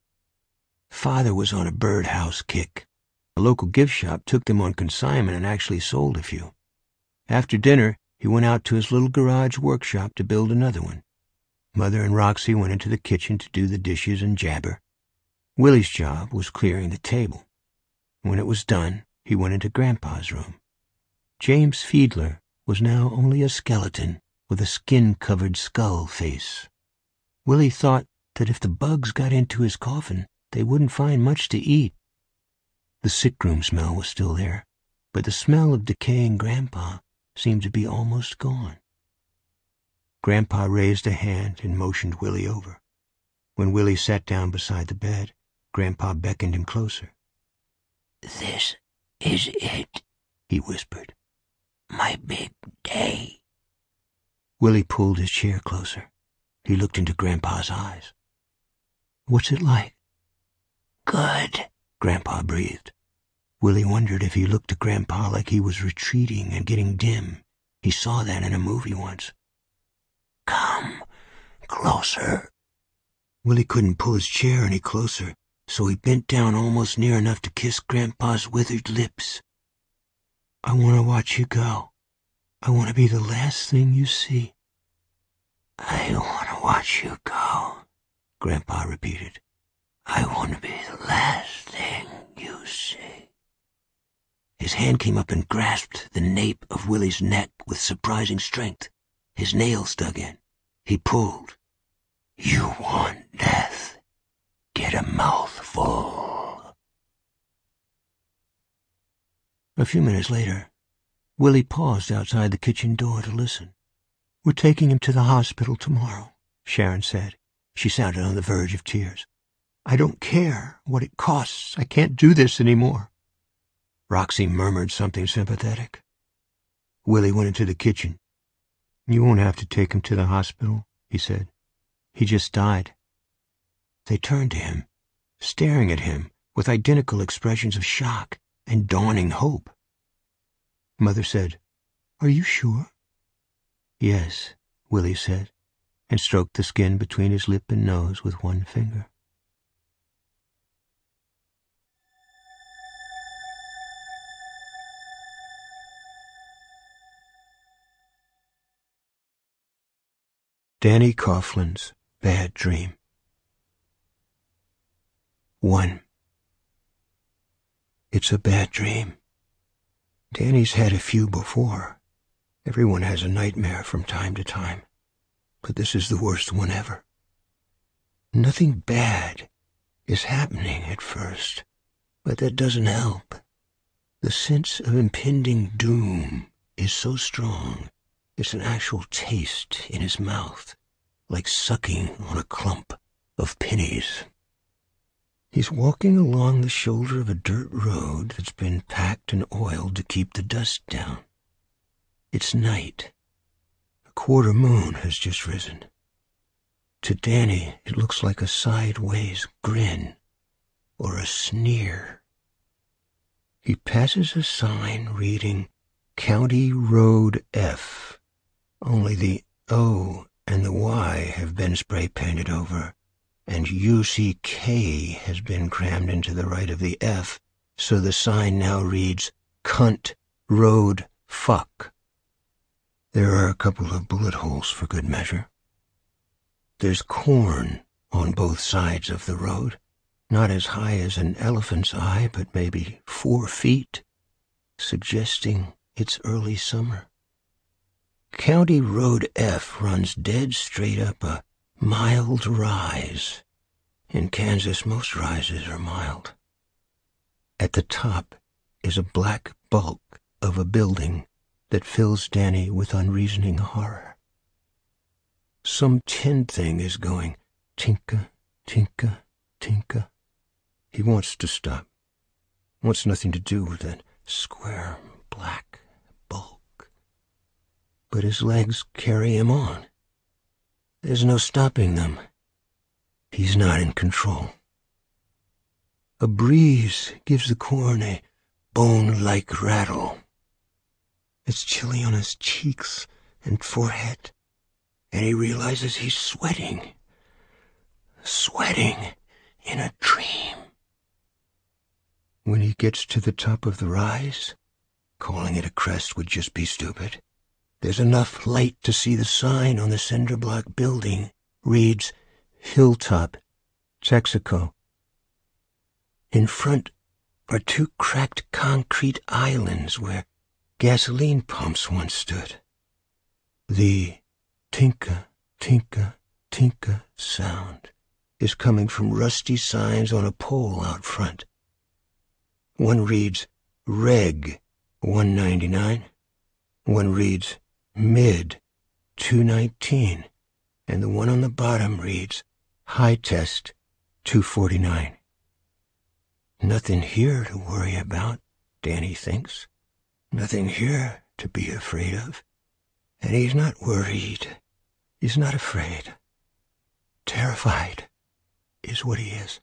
Father was on a birdhouse kick. A local gift shop took them on consignment and actually sold a few. After dinner, he went out to his little garage workshop to build another one. Mother and Roxy went into the kitchen to do the dishes and jabber. Willie's job was clearing the table. When it was done, he went into Grandpa's room. James Fiedler was now only a skeleton with a skin-covered skull face. Willie thought that if the bugs got into his coffin, they wouldn't find much to eat. The sickroom smell was still there, but the smell of decaying Grandpa seemed to be almost gone. Grandpa raised a hand and motioned Willie over. When Willie sat down beside the bed, Grandpa beckoned him closer. "This is it," he whispered. "My big day." Willie pulled his chair closer. He looked into Grandpa's eyes. "What's it like?" "Good," Grandpa breathed. Willie wondered if he looked to Grandpa like he was retreating and getting dim. He saw that in a movie once. "Come closer." Willie couldn't pull his chair any closer, so he bent down almost near enough to kiss Grandpa's withered lips. "I want to watch you go. I want to be the last thing you see." "I want to watch you go," Grandpa repeated. "I want to be the last thing you see." His hand came up and grasped the nape of Willie's neck with surprising strength. His nails dug in. He pulled. "You want death? Get a mouthful." A few minutes later, Willie paused outside the kitchen door to listen. "We're taking him to the hospital tomorrow," Sharon said. She sounded on the verge of tears. "I don't care what it costs. I can't do this anymore." Roxy murmured something sympathetic. Willie went into the kitchen. "You won't have to take him to the hospital," he said. "He just died." They turned to him, staring at him with identical expressions of shock and dawning hope. Mother said, "Are you sure?" "Yes," Willie said, and stroked the skin between his lip and nose with one finger. Danny Coughlin's Bad Dream. 1. It's a bad dream. Danny's had a few before. Everyone has a nightmare from time to time, but this is the worst one ever. Nothing bad is happening at first, but that doesn't help. The sense of impending doom is so strong, it's an actual taste in his mouth, like sucking on a clump of pennies. He's walking along the shoulder of a dirt road that's been packed and oiled to keep the dust down. It's night. A quarter moon has just risen. To Danny, it looks like a sideways grin or a sneer. He passes a sign reading County Road F, only the O and the Y have been spray painted over, and UCK has been crammed into the right of the F, so the sign now reads Cunt Road Fuck. There are a couple of bullet holes for good measure. There's corn on both sides of the road, not as high as an elephant's eye, but maybe 4 feet. suggesting it's early summer. County Road F runs dead straight up a mild rise. In Kansas, most rises are mild. At the top is a black bulk of a building that fills Danny with unreasoning horror. Some tin thing is going tinka, tinka, tinka. He wants to stop. Wants nothing to do with that square black bulk. But his legs carry him on. There's no stopping them. He's not in control. A breeze gives the corn a bone-like rattle. It's chilly on his cheeks and forehead, and he realizes he's sweating. Sweating in a dream. When he gets to the top of the rise, calling it a crest would just be stupid. There's enough light to see the sign on the cinder block building reads Hilltop, Texaco. In front are two cracked concrete islands where gasoline pumps once stood. The tinka, tinka, tinka sound is coming from rusty signs on a pole out front. One reads Reg 199, one reads Mid 219, and the one on the bottom reads High Test 249. Nothing here to worry about, Danny thinks. Nothing here to be afraid of. And he's not worried. He's not afraid. Terrified is what he is.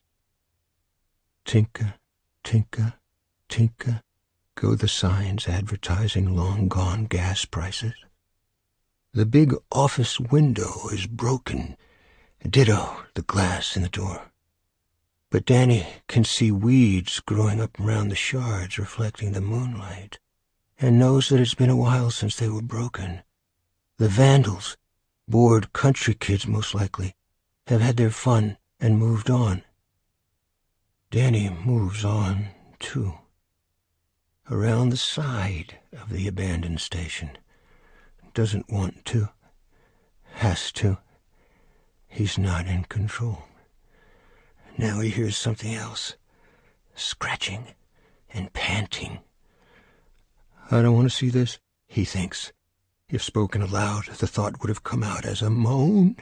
Tinka, tinka, tinka, go the signs advertising long-gone gas prices. The big office window is broken, ditto the glass in the door. But Danny can see weeds growing up around the shards reflecting the moonlight, and knows that it's been a while since they were broken. The vandals, bored country kids most likely, have had their fun and moved on. Danny moves on, too. Around the side of the abandoned station. Doesn't want to. Has to. He's not in control. Now he hears something else. Scratching and panting. I don't want to see this, he thinks. If spoken aloud, the thought would have come out as a moan.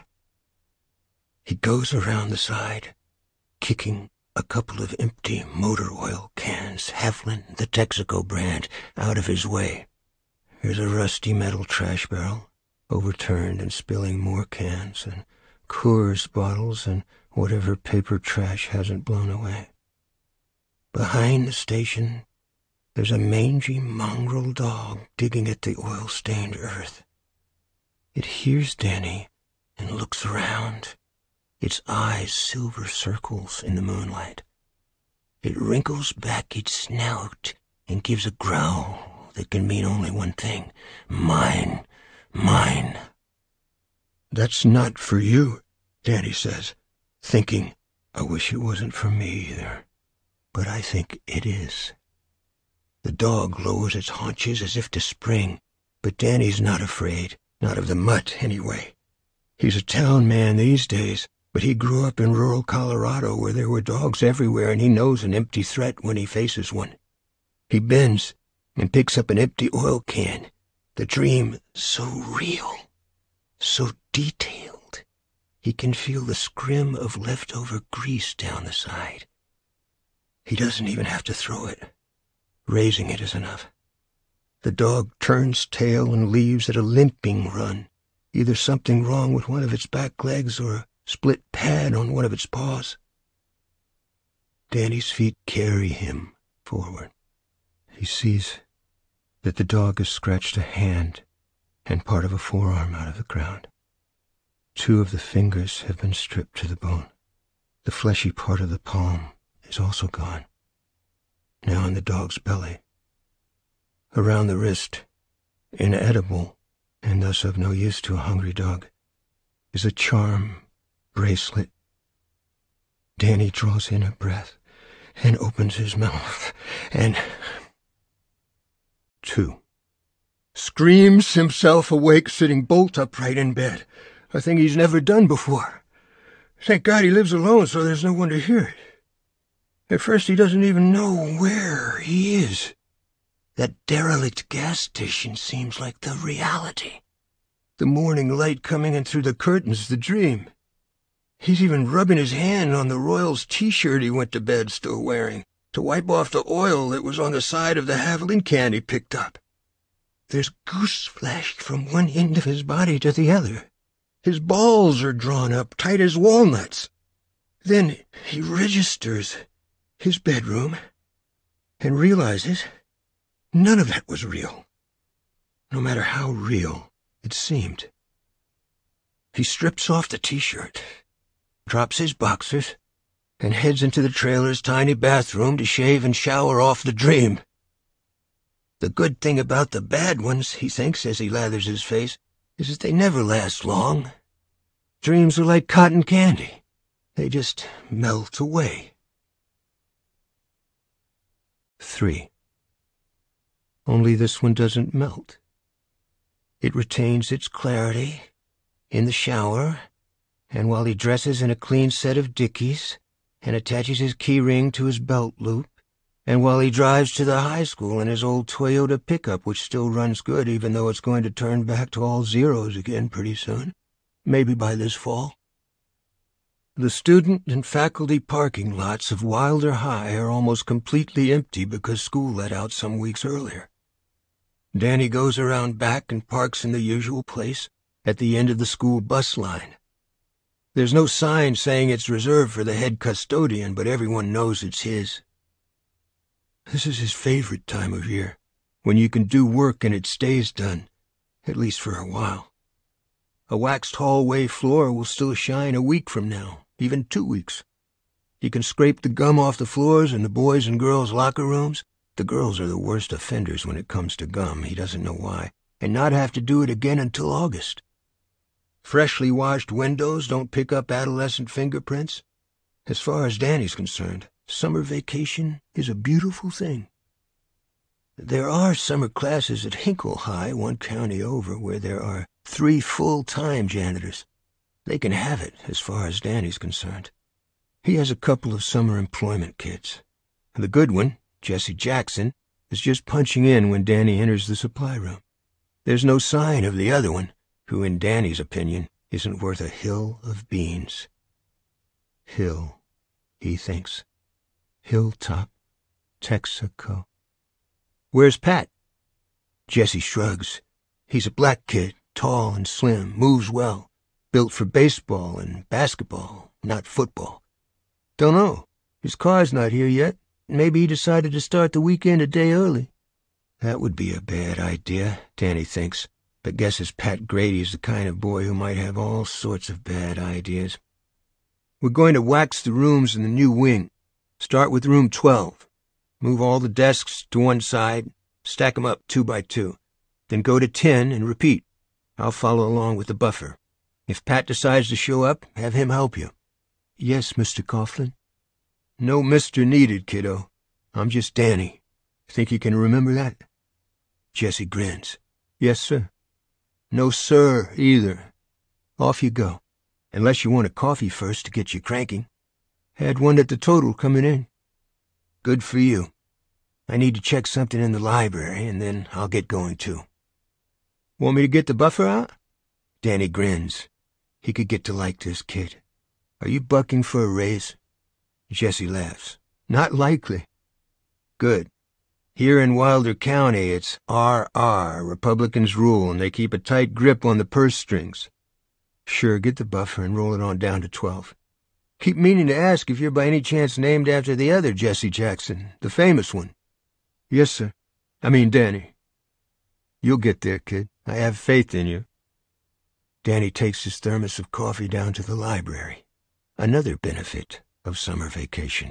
He goes around the side, kicking a couple of empty motor oil cans, Heflin, the Texaco brand, out of his way. There's a rusty metal trash barrel, overturned and spilling more cans, and Coors bottles and whatever paper trash hasn't blown away. Behind the station, there's a mangy mongrel dog digging at the oil-stained earth. It hears Danny and looks around, its eyes silver circles in the moonlight. It wrinkles back its snout and gives a growl that can mean only one thing. Mine, mine. That's not for you, Danny says, thinking, I wish it wasn't for me either. But I think it is. The dog lowers its haunches as if to spring, but Danny's not afraid, not of the mutt anyway. He's a town man these days, but he grew up in rural Colorado where there were dogs everywhere, and he knows an empty threat when he faces one. He bends and picks up an empty oil can, the dream so real, so detailed. He can feel the scrim of leftover grease down the side. He doesn't even have to throw it. Raising it is enough. The dog turns tail and leaves at a limping run, either something wrong with one of its back legs or a split pad on one of its paws. Danny's feet carry him forward. He sees that the dog has scratched a hand and part of a forearm out of the ground. 2 of the fingers have been stripped to the bone. The fleshy part of the palm is also gone. Now in the dog's belly. Around the wrist, inedible and thus of no use to a hungry dog, is a charm bracelet. Danny draws in a breath and opens his mouth, and 2. Screams himself awake sitting bolt upright in bed, a thing he's never done before. Thank God he lives alone so there's no one to hear it. At first he doesn't even know where he is. That derelict gas station seems like the reality. The morning light coming in through the curtains, the dream. He's even rubbing his hand on the Royals t-shirt he went to bed still wearing, to wipe off the oil that was on the side of the Haviland can he picked up. There's goose flesh from one end of his body to the other. His balls are drawn up tight as walnuts. Then he registers his bedroom and realizes none of that was real, no matter how real it seemed. He strips off the t-shirt, drops his boxers, and heads into the trailer's tiny bathroom to shave and shower off the dream. The good thing about the bad ones, he thinks as he lathers his face, is that they never last long. Dreams are like cotton candy. They just melt away. 3. Only this one doesn't melt. It retains its clarity in the shower, and while he dresses in a clean set of Dickies and attaches his key ring to his belt loop, and while he drives to the high school in his old Toyota pickup, which still runs good even though it's going to turn back to all zeros again pretty soon, maybe by this fall. The student and faculty parking lots of Wilder High are almost completely empty because school let out some weeks earlier. Danny goes around back and parks in the usual place at the end of the school bus line. There's no sign saying it's reserved for the head custodian, but everyone knows it's his. This is his favorite time of year, when you can do work and it stays done, at least for a while. A waxed hallway floor will still shine a week from now, even 2 weeks. You can scrape the gum off the floors in the boys' and girls' locker rooms. The girls are the worst offenders when it comes to gum, he doesn't know why, and not have to do it again until August. Freshly washed windows don't pick up adolescent fingerprints. As far as Danny's concerned, summer vacation is a beautiful thing. There are summer classes at Hinkle High, one county over, where there are 3 full-time janitors. They can have it, as far as Danny's concerned. He has a couple of summer employment kids. The good one, Jesse Jackson, is just punching in when Danny enters the supply room. There's no sign of the other one, who, in Danny's opinion, isn't worth a hill of beans. Hill, he thinks. Hilltop, Texaco. Where's Pat? Jesse shrugs. He's a black kid, tall and slim, moves well, built for baseball and basketball, not football. Dunno. His car's not here yet. Maybe he decided to start the weekend a day early. That would be a bad idea, Danny thinks, but guesses Pat Grady's the kind of boy who might have all sorts of bad ideas. We're going to wax the rooms in the new wing. Start with room 12. Move all the desks to one side, stack them up 2 by 2. Then go to 10 and repeat. I'll follow along with the buffer. If Pat decides to show up, have him help you. Yes, Mr. Coughlin. No Mr. needed, kiddo. I'm just Danny. Think you can remember that? Jesse grins. Yes, sir. No sir, either. Off you go. Unless you want a coffee first to get you cranking. Had one at the Total coming in. Good for you. I need to check something in the library, and then I'll get going, too. Want me to get the buffer out? Danny grins. He could get to like this kid. Are you bucking for a raise? Jesse laughs. Not likely. Good. Here in Wilder County, it's RR, Republicans rule, and they keep a tight grip on the purse strings. Sure, get the buffer and roll it on down to 12. Keep meaning to ask if you're by any chance named after the other Jesse Jackson, the famous one. Yes, sir. I mean, Danny. You'll get there, kid. I have faith in you. Danny takes his thermos of coffee down to the library. Another benefit of summer vacation.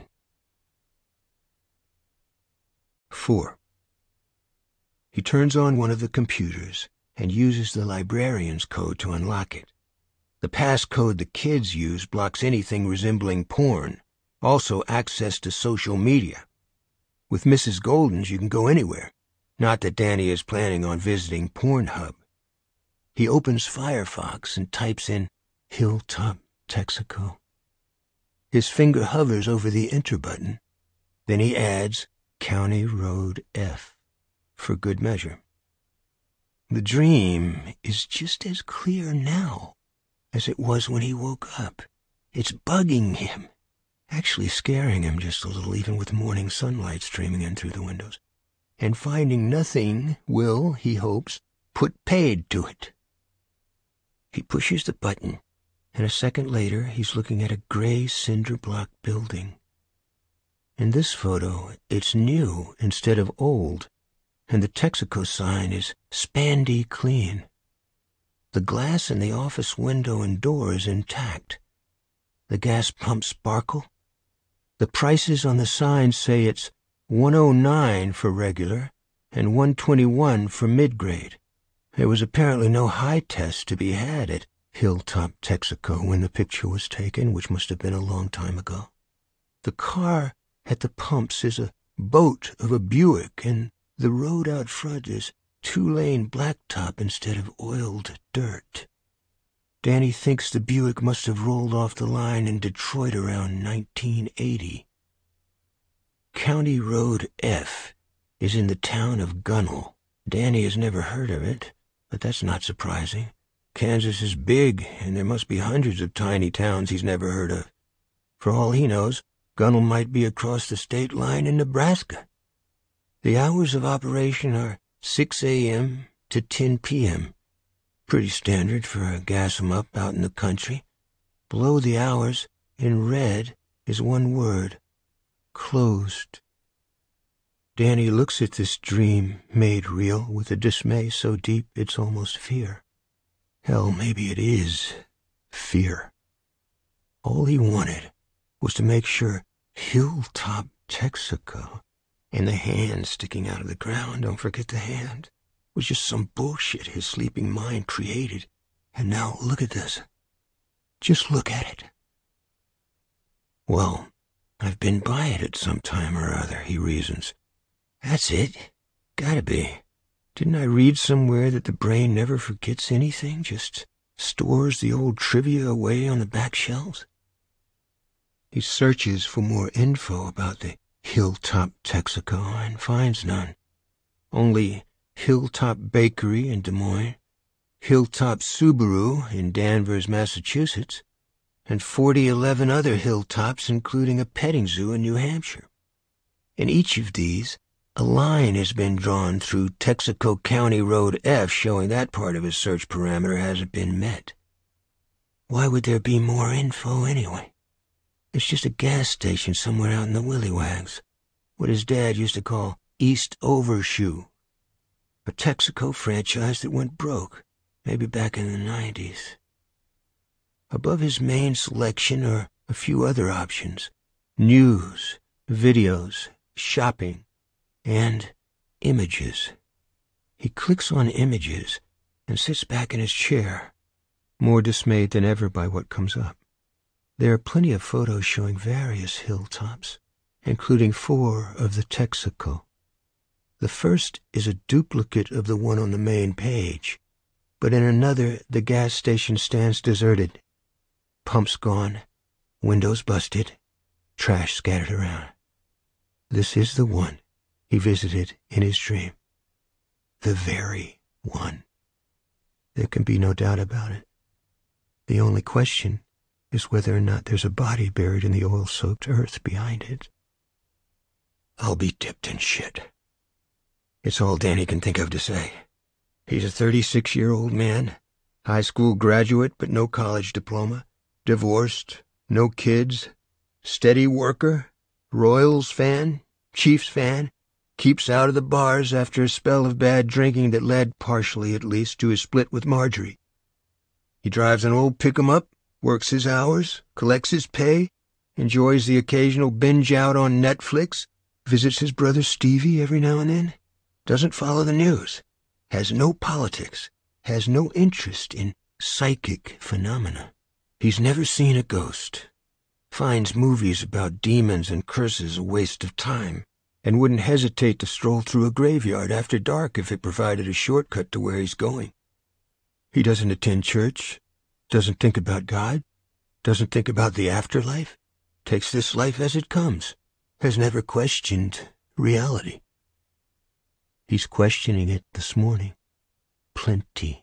4. He turns on one of the computers and uses the librarian's code to unlock it. The passcode the kids use blocks anything resembling porn, also access to social media. With Mrs. Golden's, you can go anywhere. Not that Danny is planning on visiting Pornhub. He opens Firefox and types in Hilltop, Texaco. His finger hovers over the enter button. Then he adds County Road F for good measure. The dream is just as clear now as it was when he woke up. It's bugging him, actually scaring him just a little, even with morning sunlight streaming in through the windows. And finding nothing will, he hopes, put paid to it. He pushes the button, and a second later he's looking at a gray cinder block building. In this photo, it's new instead of old, and the Texaco sign is spandy clean. The glass in the office window and door is intact. The gas pump sparkle. The prices on the sign say it's $109 for regular and $121 for mid-grade. There was apparently no high test to be had at Hilltop, Texaco when the picture was taken, which must have been a long time ago. The car at the pumps is a boat of a Buick, and the road out front is two-lane blacktop instead of oiled dirt. Danny thinks the Buick must have rolled off the line in Detroit around 1980. County Road F is in the town of Gunnell. Danny has never heard of it, but that's not surprising. Kansas is big, and there must be hundreds of tiny towns he's never heard of. For all he knows, Gunnell might be across the state line in Nebraska. The hours of operation are 6 a.m. to 10 p.m. Pretty standard for a gas-em-up out in the country. Below the hours, in red, is one word: closed. Danny looks at this dream made real with a dismay so deep it's almost fear. Hell, maybe it is fear. All he wanted was to make sure Hilltop, Texaco, and the hand sticking out of the ground, don't forget the hand, was just some bullshit his sleeping mind created. And now look at this. Just look at it. Well, I've been by it at some time or other, he reasons. That's it. Gotta be. Didn't I read somewhere that the brain never forgets anything, just stores the old trivia away on the back shelves? He searches for more info about the Hilltop, Texaco, and finds none. Only Hilltop Bakery in Des Moines, Hilltop Subaru in Danvers, Massachusetts, and 11 other hilltops, including a petting zoo in New Hampshire. In each of these, a line has been drawn through Texaco County Road F, showing that part of his search parameter hasn't been met. Why would there be more info anyway? It's just a gas station somewhere out in the Willywags, what his dad used to call East Overshoe, a Texaco franchise that went broke, maybe back in the 90s. Above his main selection are a few other options: news, videos, shopping, and images. He clicks on images and sits back in his chair, more dismayed than ever by what comes up. There are plenty of photos showing various hilltops, including 4 of the Texaco. The first is a duplicate of the one on the main page, but in another the gas station stands deserted. Pumps gone, windows busted, trash scattered around. This is the one he visited in his dream. The very one. There can be no doubt about it. The only question is whether or not there's a body buried in the oil-soaked earth behind it. I'll be dipped in shit. It's all Danny can think of to say. He's a 36-year-old man, high school graduate but no college diploma, divorced, no kids, steady worker, Royals fan, Chiefs fan, keeps out of the bars after a spell of bad drinking that led, partially at least, to his split with Marjorie. He drives an old pick-em-up, works his hours, collects his pay, enjoys the occasional binge out on Netflix, visits his brother Stevie every now and then, doesn't follow the news, has no politics, has no interest in psychic phenomena. He's never seen a ghost, finds movies about demons and curses a waste of time, and wouldn't hesitate to stroll through a graveyard after dark if it provided a shortcut to where he's going. He doesn't attend church, doesn't think about God, doesn't think about the afterlife, takes this life as it comes, has never questioned reality. He's questioning it this morning. Plenty.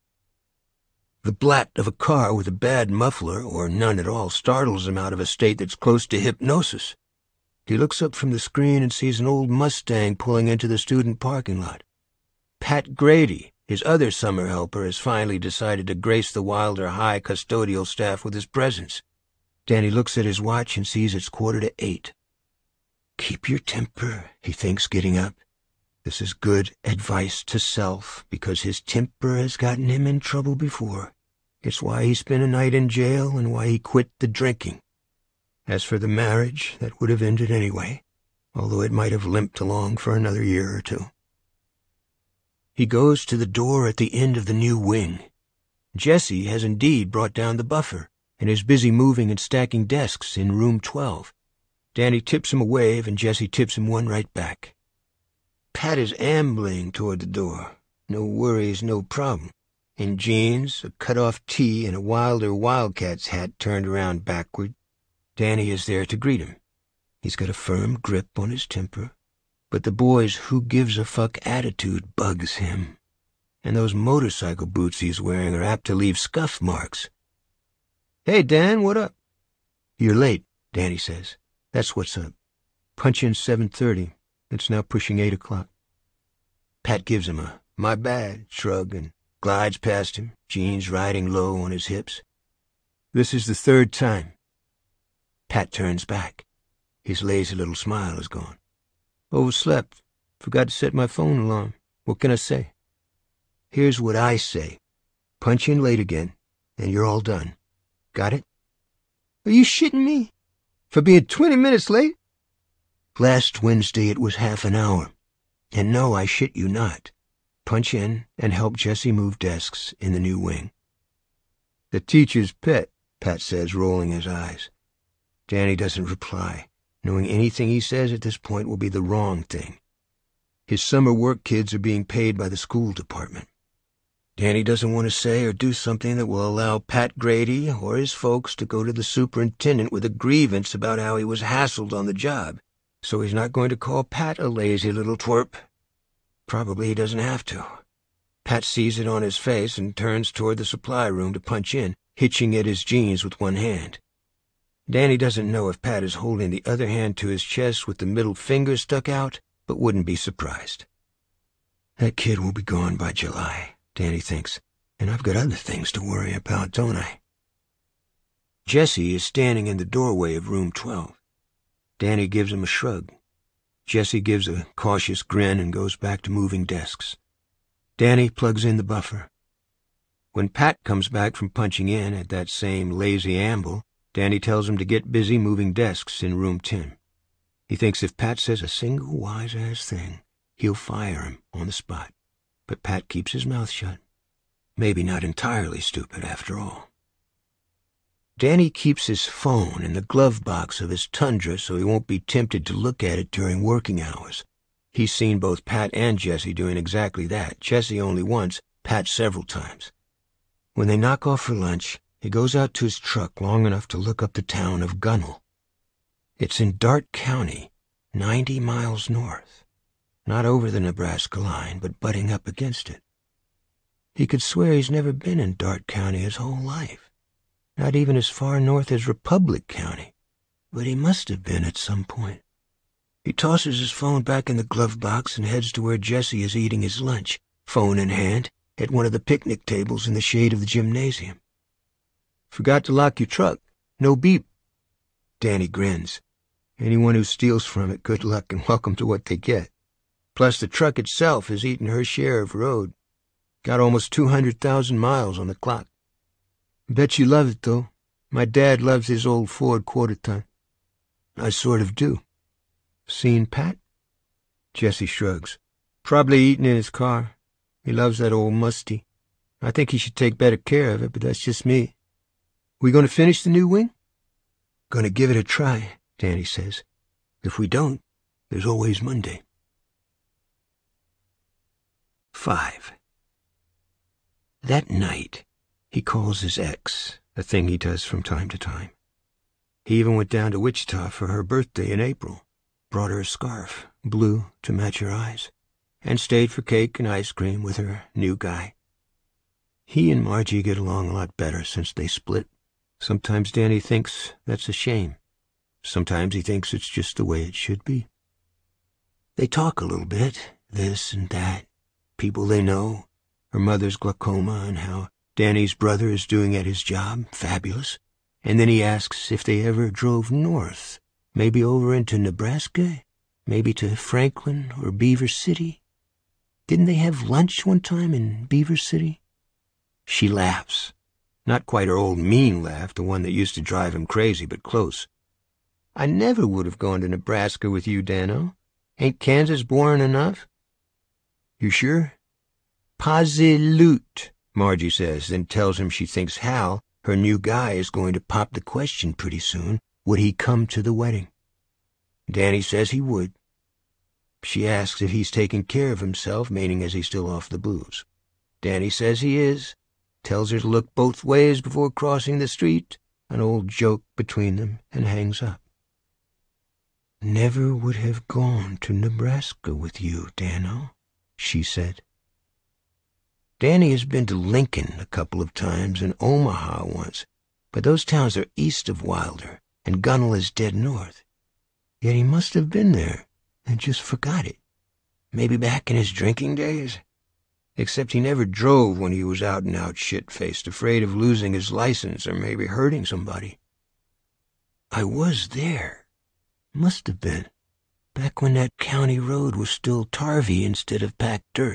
The blat of a car with a bad muffler, or none at all, startles him out of a state that's close to hypnosis. He looks up from the screen and sees an old Mustang pulling into the student parking lot. Pat Grady, his other summer helper, has finally decided to grace the Wilder High custodial staff with his presence. Danny looks at his watch and sees it's 7:45. Keep your temper, he thinks, getting up. This is good advice to self, because his temper has gotten him in trouble before. It's why he spent a night in jail and why he quit the drinking. As for the marriage, that would have ended anyway, although it might have limped along for another year or two. He goes to the door at the end of the new wing. Jesse has indeed brought down the buffer and is busy moving and stacking desks in room 12. Danny tips him a wave and Jesse tips him one right back. Pat is ambling toward the door. No worries, no problem. In jeans, a cut-off tee, and a Wilder Wildcats hat turned around backward, Danny is there to greet him. He's got a firm grip on his temper, but the boy's who-gives-a-fuck attitude bugs him. And those motorcycle boots he's wearing are apt to leave scuff marks. "Hey, Dan, what up?" "You're late," Danny says. "That's what's up. Punch in 7:30. It's now pushing 8 o'clock. Pat gives him a "my bad" shrug and glides past him, jeans riding low on his hips. This is the third time. Pat turns back. His lazy little smile is gone. "Overslept. Forgot to set my phone alarm. What can I say?" "Here's what I say. Punch in late again, and you're all done. Got it?" "Are you shitting me? For being 20 minutes late?" "Last Wednesday it was half an hour. And no, I shit you not. Punch in and help Jesse move desks in the new wing." "The teacher's pet," Pat says, rolling his eyes. Danny doesn't reply, knowing anything he says at this point will be the wrong thing. His summer work kids are being paid by the school department. Danny doesn't want to say or do something that will allow Pat Grady or his folks to go to the superintendent with a grievance about how he was hassled on the job. So he's not going to call Pat a lazy little twerp. Probably he doesn't have to. Pat sees it on his face and turns toward the supply room to punch in, hitching at his jeans with one hand. Danny doesn't know if Pat is holding the other hand to his chest with the middle finger stuck out, but wouldn't be surprised. That kid will be gone by July, Danny thinks, and I've got other things to worry about, don't I? Jesse is standing in the doorway of room 12. Danny gives him a shrug. Jesse gives a cautious grin and goes back to moving desks. Danny plugs in the buffer. When Pat comes back from punching in at that same lazy amble, Danny tells him to get busy moving desks in room 10. He thinks if Pat says a single wise-ass thing, he'll fire him on the spot. But Pat keeps his mouth shut. Maybe not entirely stupid after all. Danny keeps his phone in the glove box of his Tundra so he won't be tempted to look at it during working hours. He's seen both Pat and Jesse doing exactly that, Jesse only once, Pat several times. When they knock off for lunch, he goes out to his truck long enough to look up the town of Gunnell. It's in Dart County, 90 miles north. Not over the Nebraska line, but butting up against it. He could swear he's never been in Dart County his whole life. Not even as far north as Republic County, but he must have been at some point. He tosses his phone back in the glove box and heads to where Jesse is eating his lunch, phone in hand, at one of the picnic tables in the shade of the gymnasium. "Forgot to lock your truck. No beep." Danny grins. Anyone who steals from it, good luck and welcome to what they get. Plus the truck itself has eaten her share of road. Got almost 200,000 miles on the clock. "Bet you love it, though. My dad loves his old Ford quarter-ton." "I sort of do." "Seen Pat?" Jesse shrugs. "Probably eating in his car. He loves that old Musty. I think he should take better care of it, but that's just me. We going to finish the new wing?" "Gonna give it a try," Danny says. "If we don't, There's always Monday. 5. That night, he calls his ex, a thing he does from time to time. He even went down to Wichita for her birthday in April, brought her a scarf, blue to match her eyes, and stayed for cake and ice cream with her new guy. He and Margie get along a lot better since they split. Sometimes Danny thinks that's a shame. Sometimes he thinks it's just the way it should be. They talk a little bit, this and that, people they know, her mother's glaucoma and how Danny's brother is doing at his job, fabulous. And then he asks if they ever drove north, maybe over into Nebraska, maybe to Franklin or Beaver City. Didn't they have lunch one time in Beaver City? She laughs. Not quite her old mean laugh, the one that used to drive him crazy, but close. I never would have gone to Nebraska with you, Dano. Ain't Kansas boring enough? You sure? Posiloot, Margie says, then tells him she thinks Hal, her new guy, is going to pop the question pretty soon, would he come to the wedding? Danny says he would. She asks if he's taking care of himself, meaning is he still off the booze. Danny says he is, tells her to look both ways before crossing the street, an old joke between them, and hangs up. Never would have gone to Nebraska with you, Dano, she said. Danny has been to Lincoln a couple of times and Omaha once, but those towns are east of Wilder, and Gunnell is dead north. Yet he must have been there and just forgot it. Maybe back in his drinking days? Except he never drove when he was out and out shit-faced, afraid of losing his license or maybe hurting somebody. I was there. Must have been. Back when that county road was still tarvy instead of packed dirt.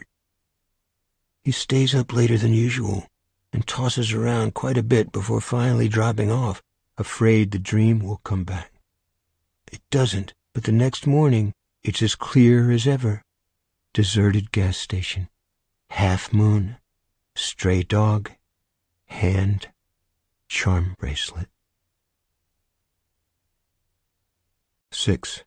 He stays up later than usual and tosses around quite a bit before finally dropping off, afraid the dream will come back. It doesn't, but the next morning it's as clear as ever. Deserted gas station. Half moon. Stray dog. Hand. Charm bracelet. 6.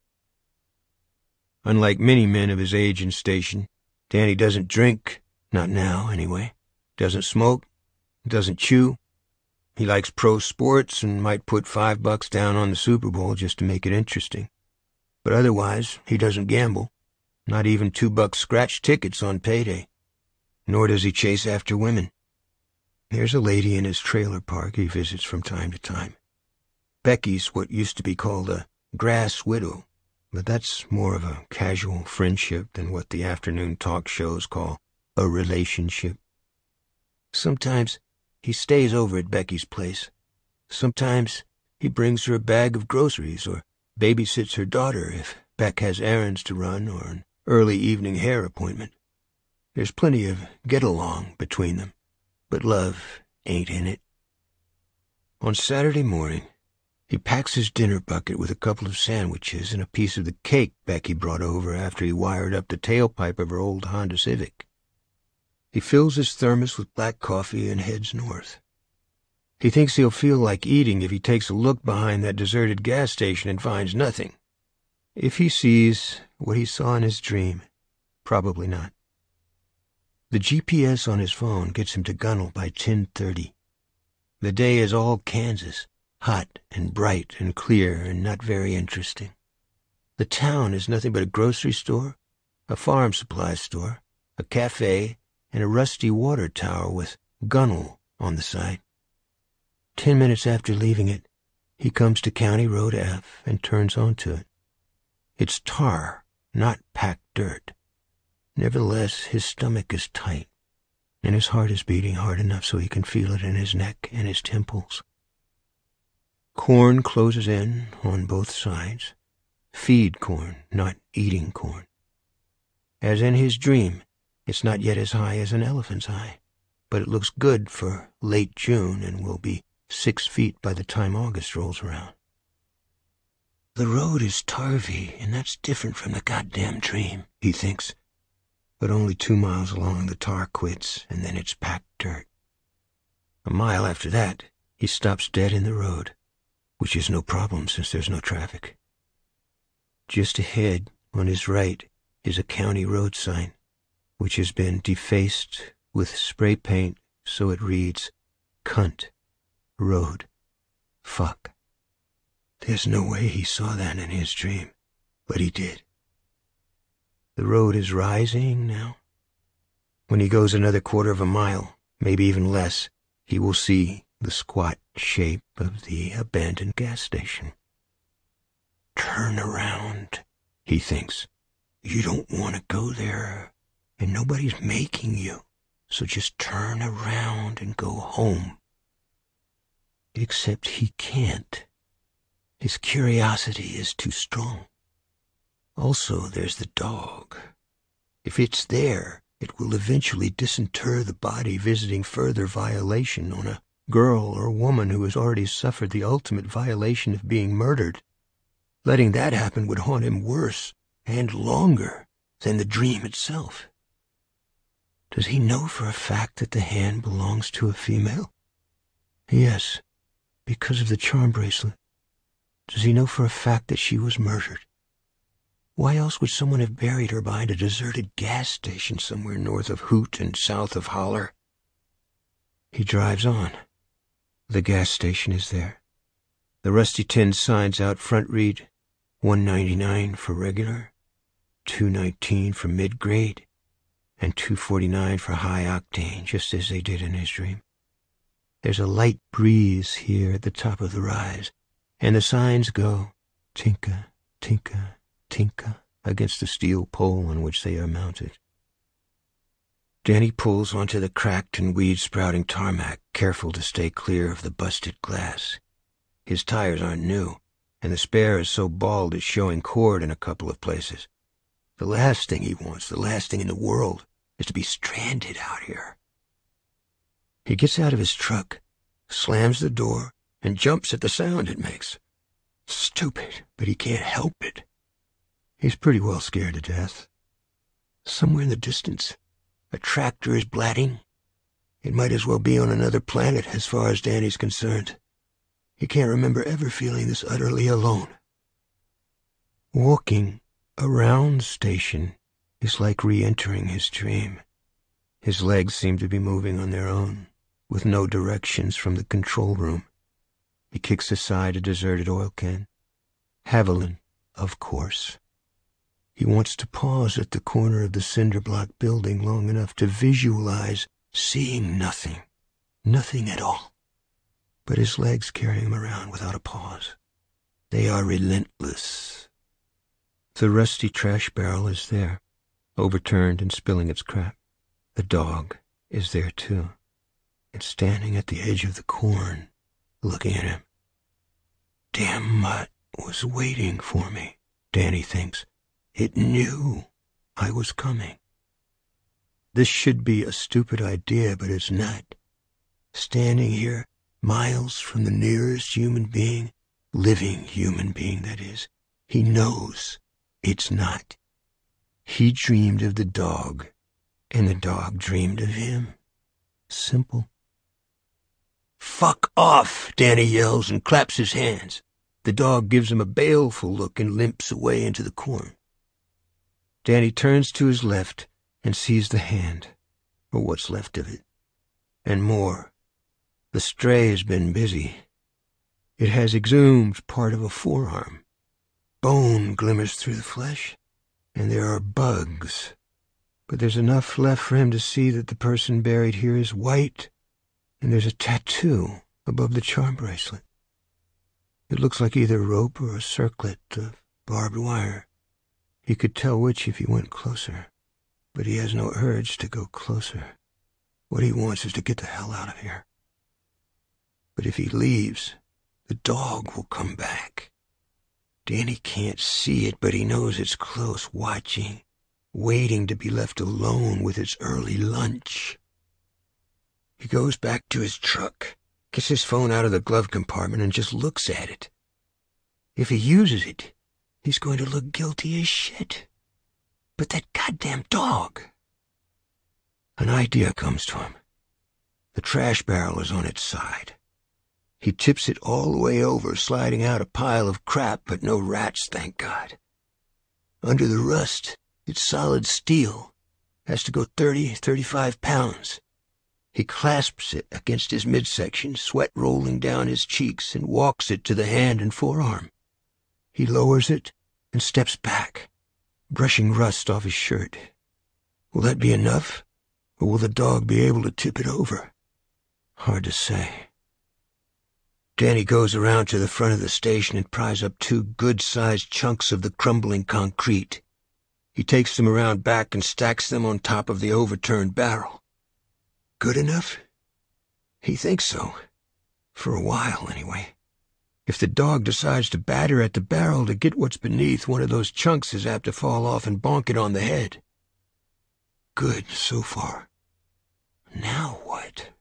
Unlike many men of his age and station, Danny doesn't drink. Not now, anyway. Doesn't smoke. Doesn't chew. He likes pro sports and might put $5 down on the Super Bowl just to make it interesting. But otherwise, he doesn't gamble. Not even $2 scratch tickets on payday. Nor does he chase after women. There's a lady in his trailer park he visits from time to time. Becky's what used to be called a grass widow, but that's more of a casual friendship than what the afternoon talk shows call a relationship. Sometimes he stays over at Becky's place. Sometimes he brings her a bag of groceries or babysits her daughter if Beck has errands to run or an early evening hair appointment. There's plenty of get-along between them, but love ain't in it. On Saturday morning, he packs his dinner bucket with a couple of sandwiches and a piece of the cake Becky brought over after he wired up the tailpipe of her old Honda Civic. He fills his thermos with black coffee and heads north. He thinks he'll feel like eating if he takes a look behind that deserted gas station and finds nothing. If he sees what he saw in his dream, probably not. The GPS on his phone gets him to Gunnell by 10:30. The day is all Kansas, hot and bright and clear and not very interesting. The town is nothing but a grocery store, a farm supply store, a cafe, and a rusty water tower with Gunnell on the side. 10 minutes after leaving it, he comes to County Road F and turns onto it. It's tar, not packed dirt. Nevertheless, his stomach is tight, and his heart is beating hard enough so he can feel it in his neck and his temples. Corn closes in on both sides. Feed corn, not eating corn. As in his dream, it's not yet as high as an elephant's eye, but it looks good for late June and will be 6 feet by the time August rolls around. The road is tarvy, and that's different from the goddamn dream, he thinks. But only 2 miles along, the tar quits, and then it's packed dirt. A mile after that, he stops dead in the road, which is no problem since there's no traffic. Just ahead, On his right is a county road sign, which has been defaced with spray paint so it reads, Cunt, Road, Fuck. There's no way he saw that in his dream, but he did. The road is rising now. When he goes another quarter of a mile, maybe even less, he will see the squat shape of the abandoned gas station. Turn around, he thinks. You don't want to go there, and nobody's making you, so just turn around and go home. Except he can't. His curiosity is too strong. Also, there's the dog. If it's there, it will eventually disinter the body, visiting further violation on a girl or woman who has already suffered the ultimate violation of being murdered. Letting that happen would haunt him worse and longer than the dream itself. Does he know for a fact that the hand belongs to a female? Yes, because of the charm bracelet. Does he know for a fact that she was murdered? Why else would someone have buried her behind a deserted gas station somewhere north of Hoot and south of Holler? He drives on. The gas station is there. The rusty tin signs out front read $1.99 for regular, $2.19 for mid-grade, and $2.49 for high octane, just as they did in his dream. There's a light breeze here at the top of the rise, and the signs go tinka, tinka, tinka against the steel pole on which they are mounted. Danny pulls onto the cracked and weed-sprouting tarmac, careful to stay clear of the busted glass. His tires aren't new, and the spare is so bald it's showing cord in a couple of places. The last thing he wants, the last thing in the world, is to be stranded out here. He gets out of his truck, slams the door, and jumps at the sound it makes. Stupid, but he can't help it. He's pretty well scared to death. Somewhere in the distance, a tractor is blatting. It might as well be on another planet as far as Danny's concerned. He can't remember ever feeling this utterly alone. Walking around the station is like re-entering his dream. His legs seem to be moving on their own, with no directions from the control room. He kicks aside a deserted oil can. Haviland, of course. He wants to pause at the corner of the cinder block building long enough to visualize seeing nothing. Nothing at all. But his legs carry him around without a pause. They are relentless. The rusty trash barrel is there, overturned and spilling its crap. The dog is there too. It's standing at the edge of the corn, looking at him. Damn mutt was waiting for me, Danny thinks. It knew I was coming. This should be a stupid idea, but it's not. Standing here, miles from the nearest human being, living human being, that is, he knows it's not. He dreamed of the dog, and the dog dreamed of him. Simple. Fuck off, Danny yells and claps his hands. The dog gives him a baleful look and limps away into the corn. Danny turns to his left and sees the hand, or what's left of it, and more. The stray has been busy. It has exhumed part of a forearm. Bone glimmers through the flesh, and there are bugs. But there's enough left for him to see that the person buried here is white, and there's a tattoo above the charm bracelet. It looks like either rope or a circlet of barbed wire. He could tell which if he went closer, but he has no urge to go closer. What he wants is to get the hell out of here. But if he leaves, the dog will come back. Danny can't see it, but he knows it's close, watching, waiting to be left alone with its early lunch. He goes back to his truck, gets his phone out of the glove compartment, and just looks at it. If he uses it, he's going to look guilty as shit. But that goddamn dog. An idea comes to him. The trash barrel is on its side. He tips it all the way over, sliding out a pile of crap, but no rats, thank God. Under the rust, it's solid steel. Has to go 35 pounds. He clasps it against his midsection, sweat rolling down his cheeks, and walks it to the hand and forearm. He lowers it and steps back, brushing rust off his shirt. Will that be enough, or will the dog be able to tip it over? Hard to say. Danny goes around to the front of the station and pries up 2 good-sized chunks of the crumbling concrete. He takes them around back and stacks them on top of the overturned barrel. Good enough? He thinks so. For a while, anyway. If the dog decides to batter at the barrel to get what's beneath, one of those chunks is apt to fall off and bonk it on the head. Good so far. Now what?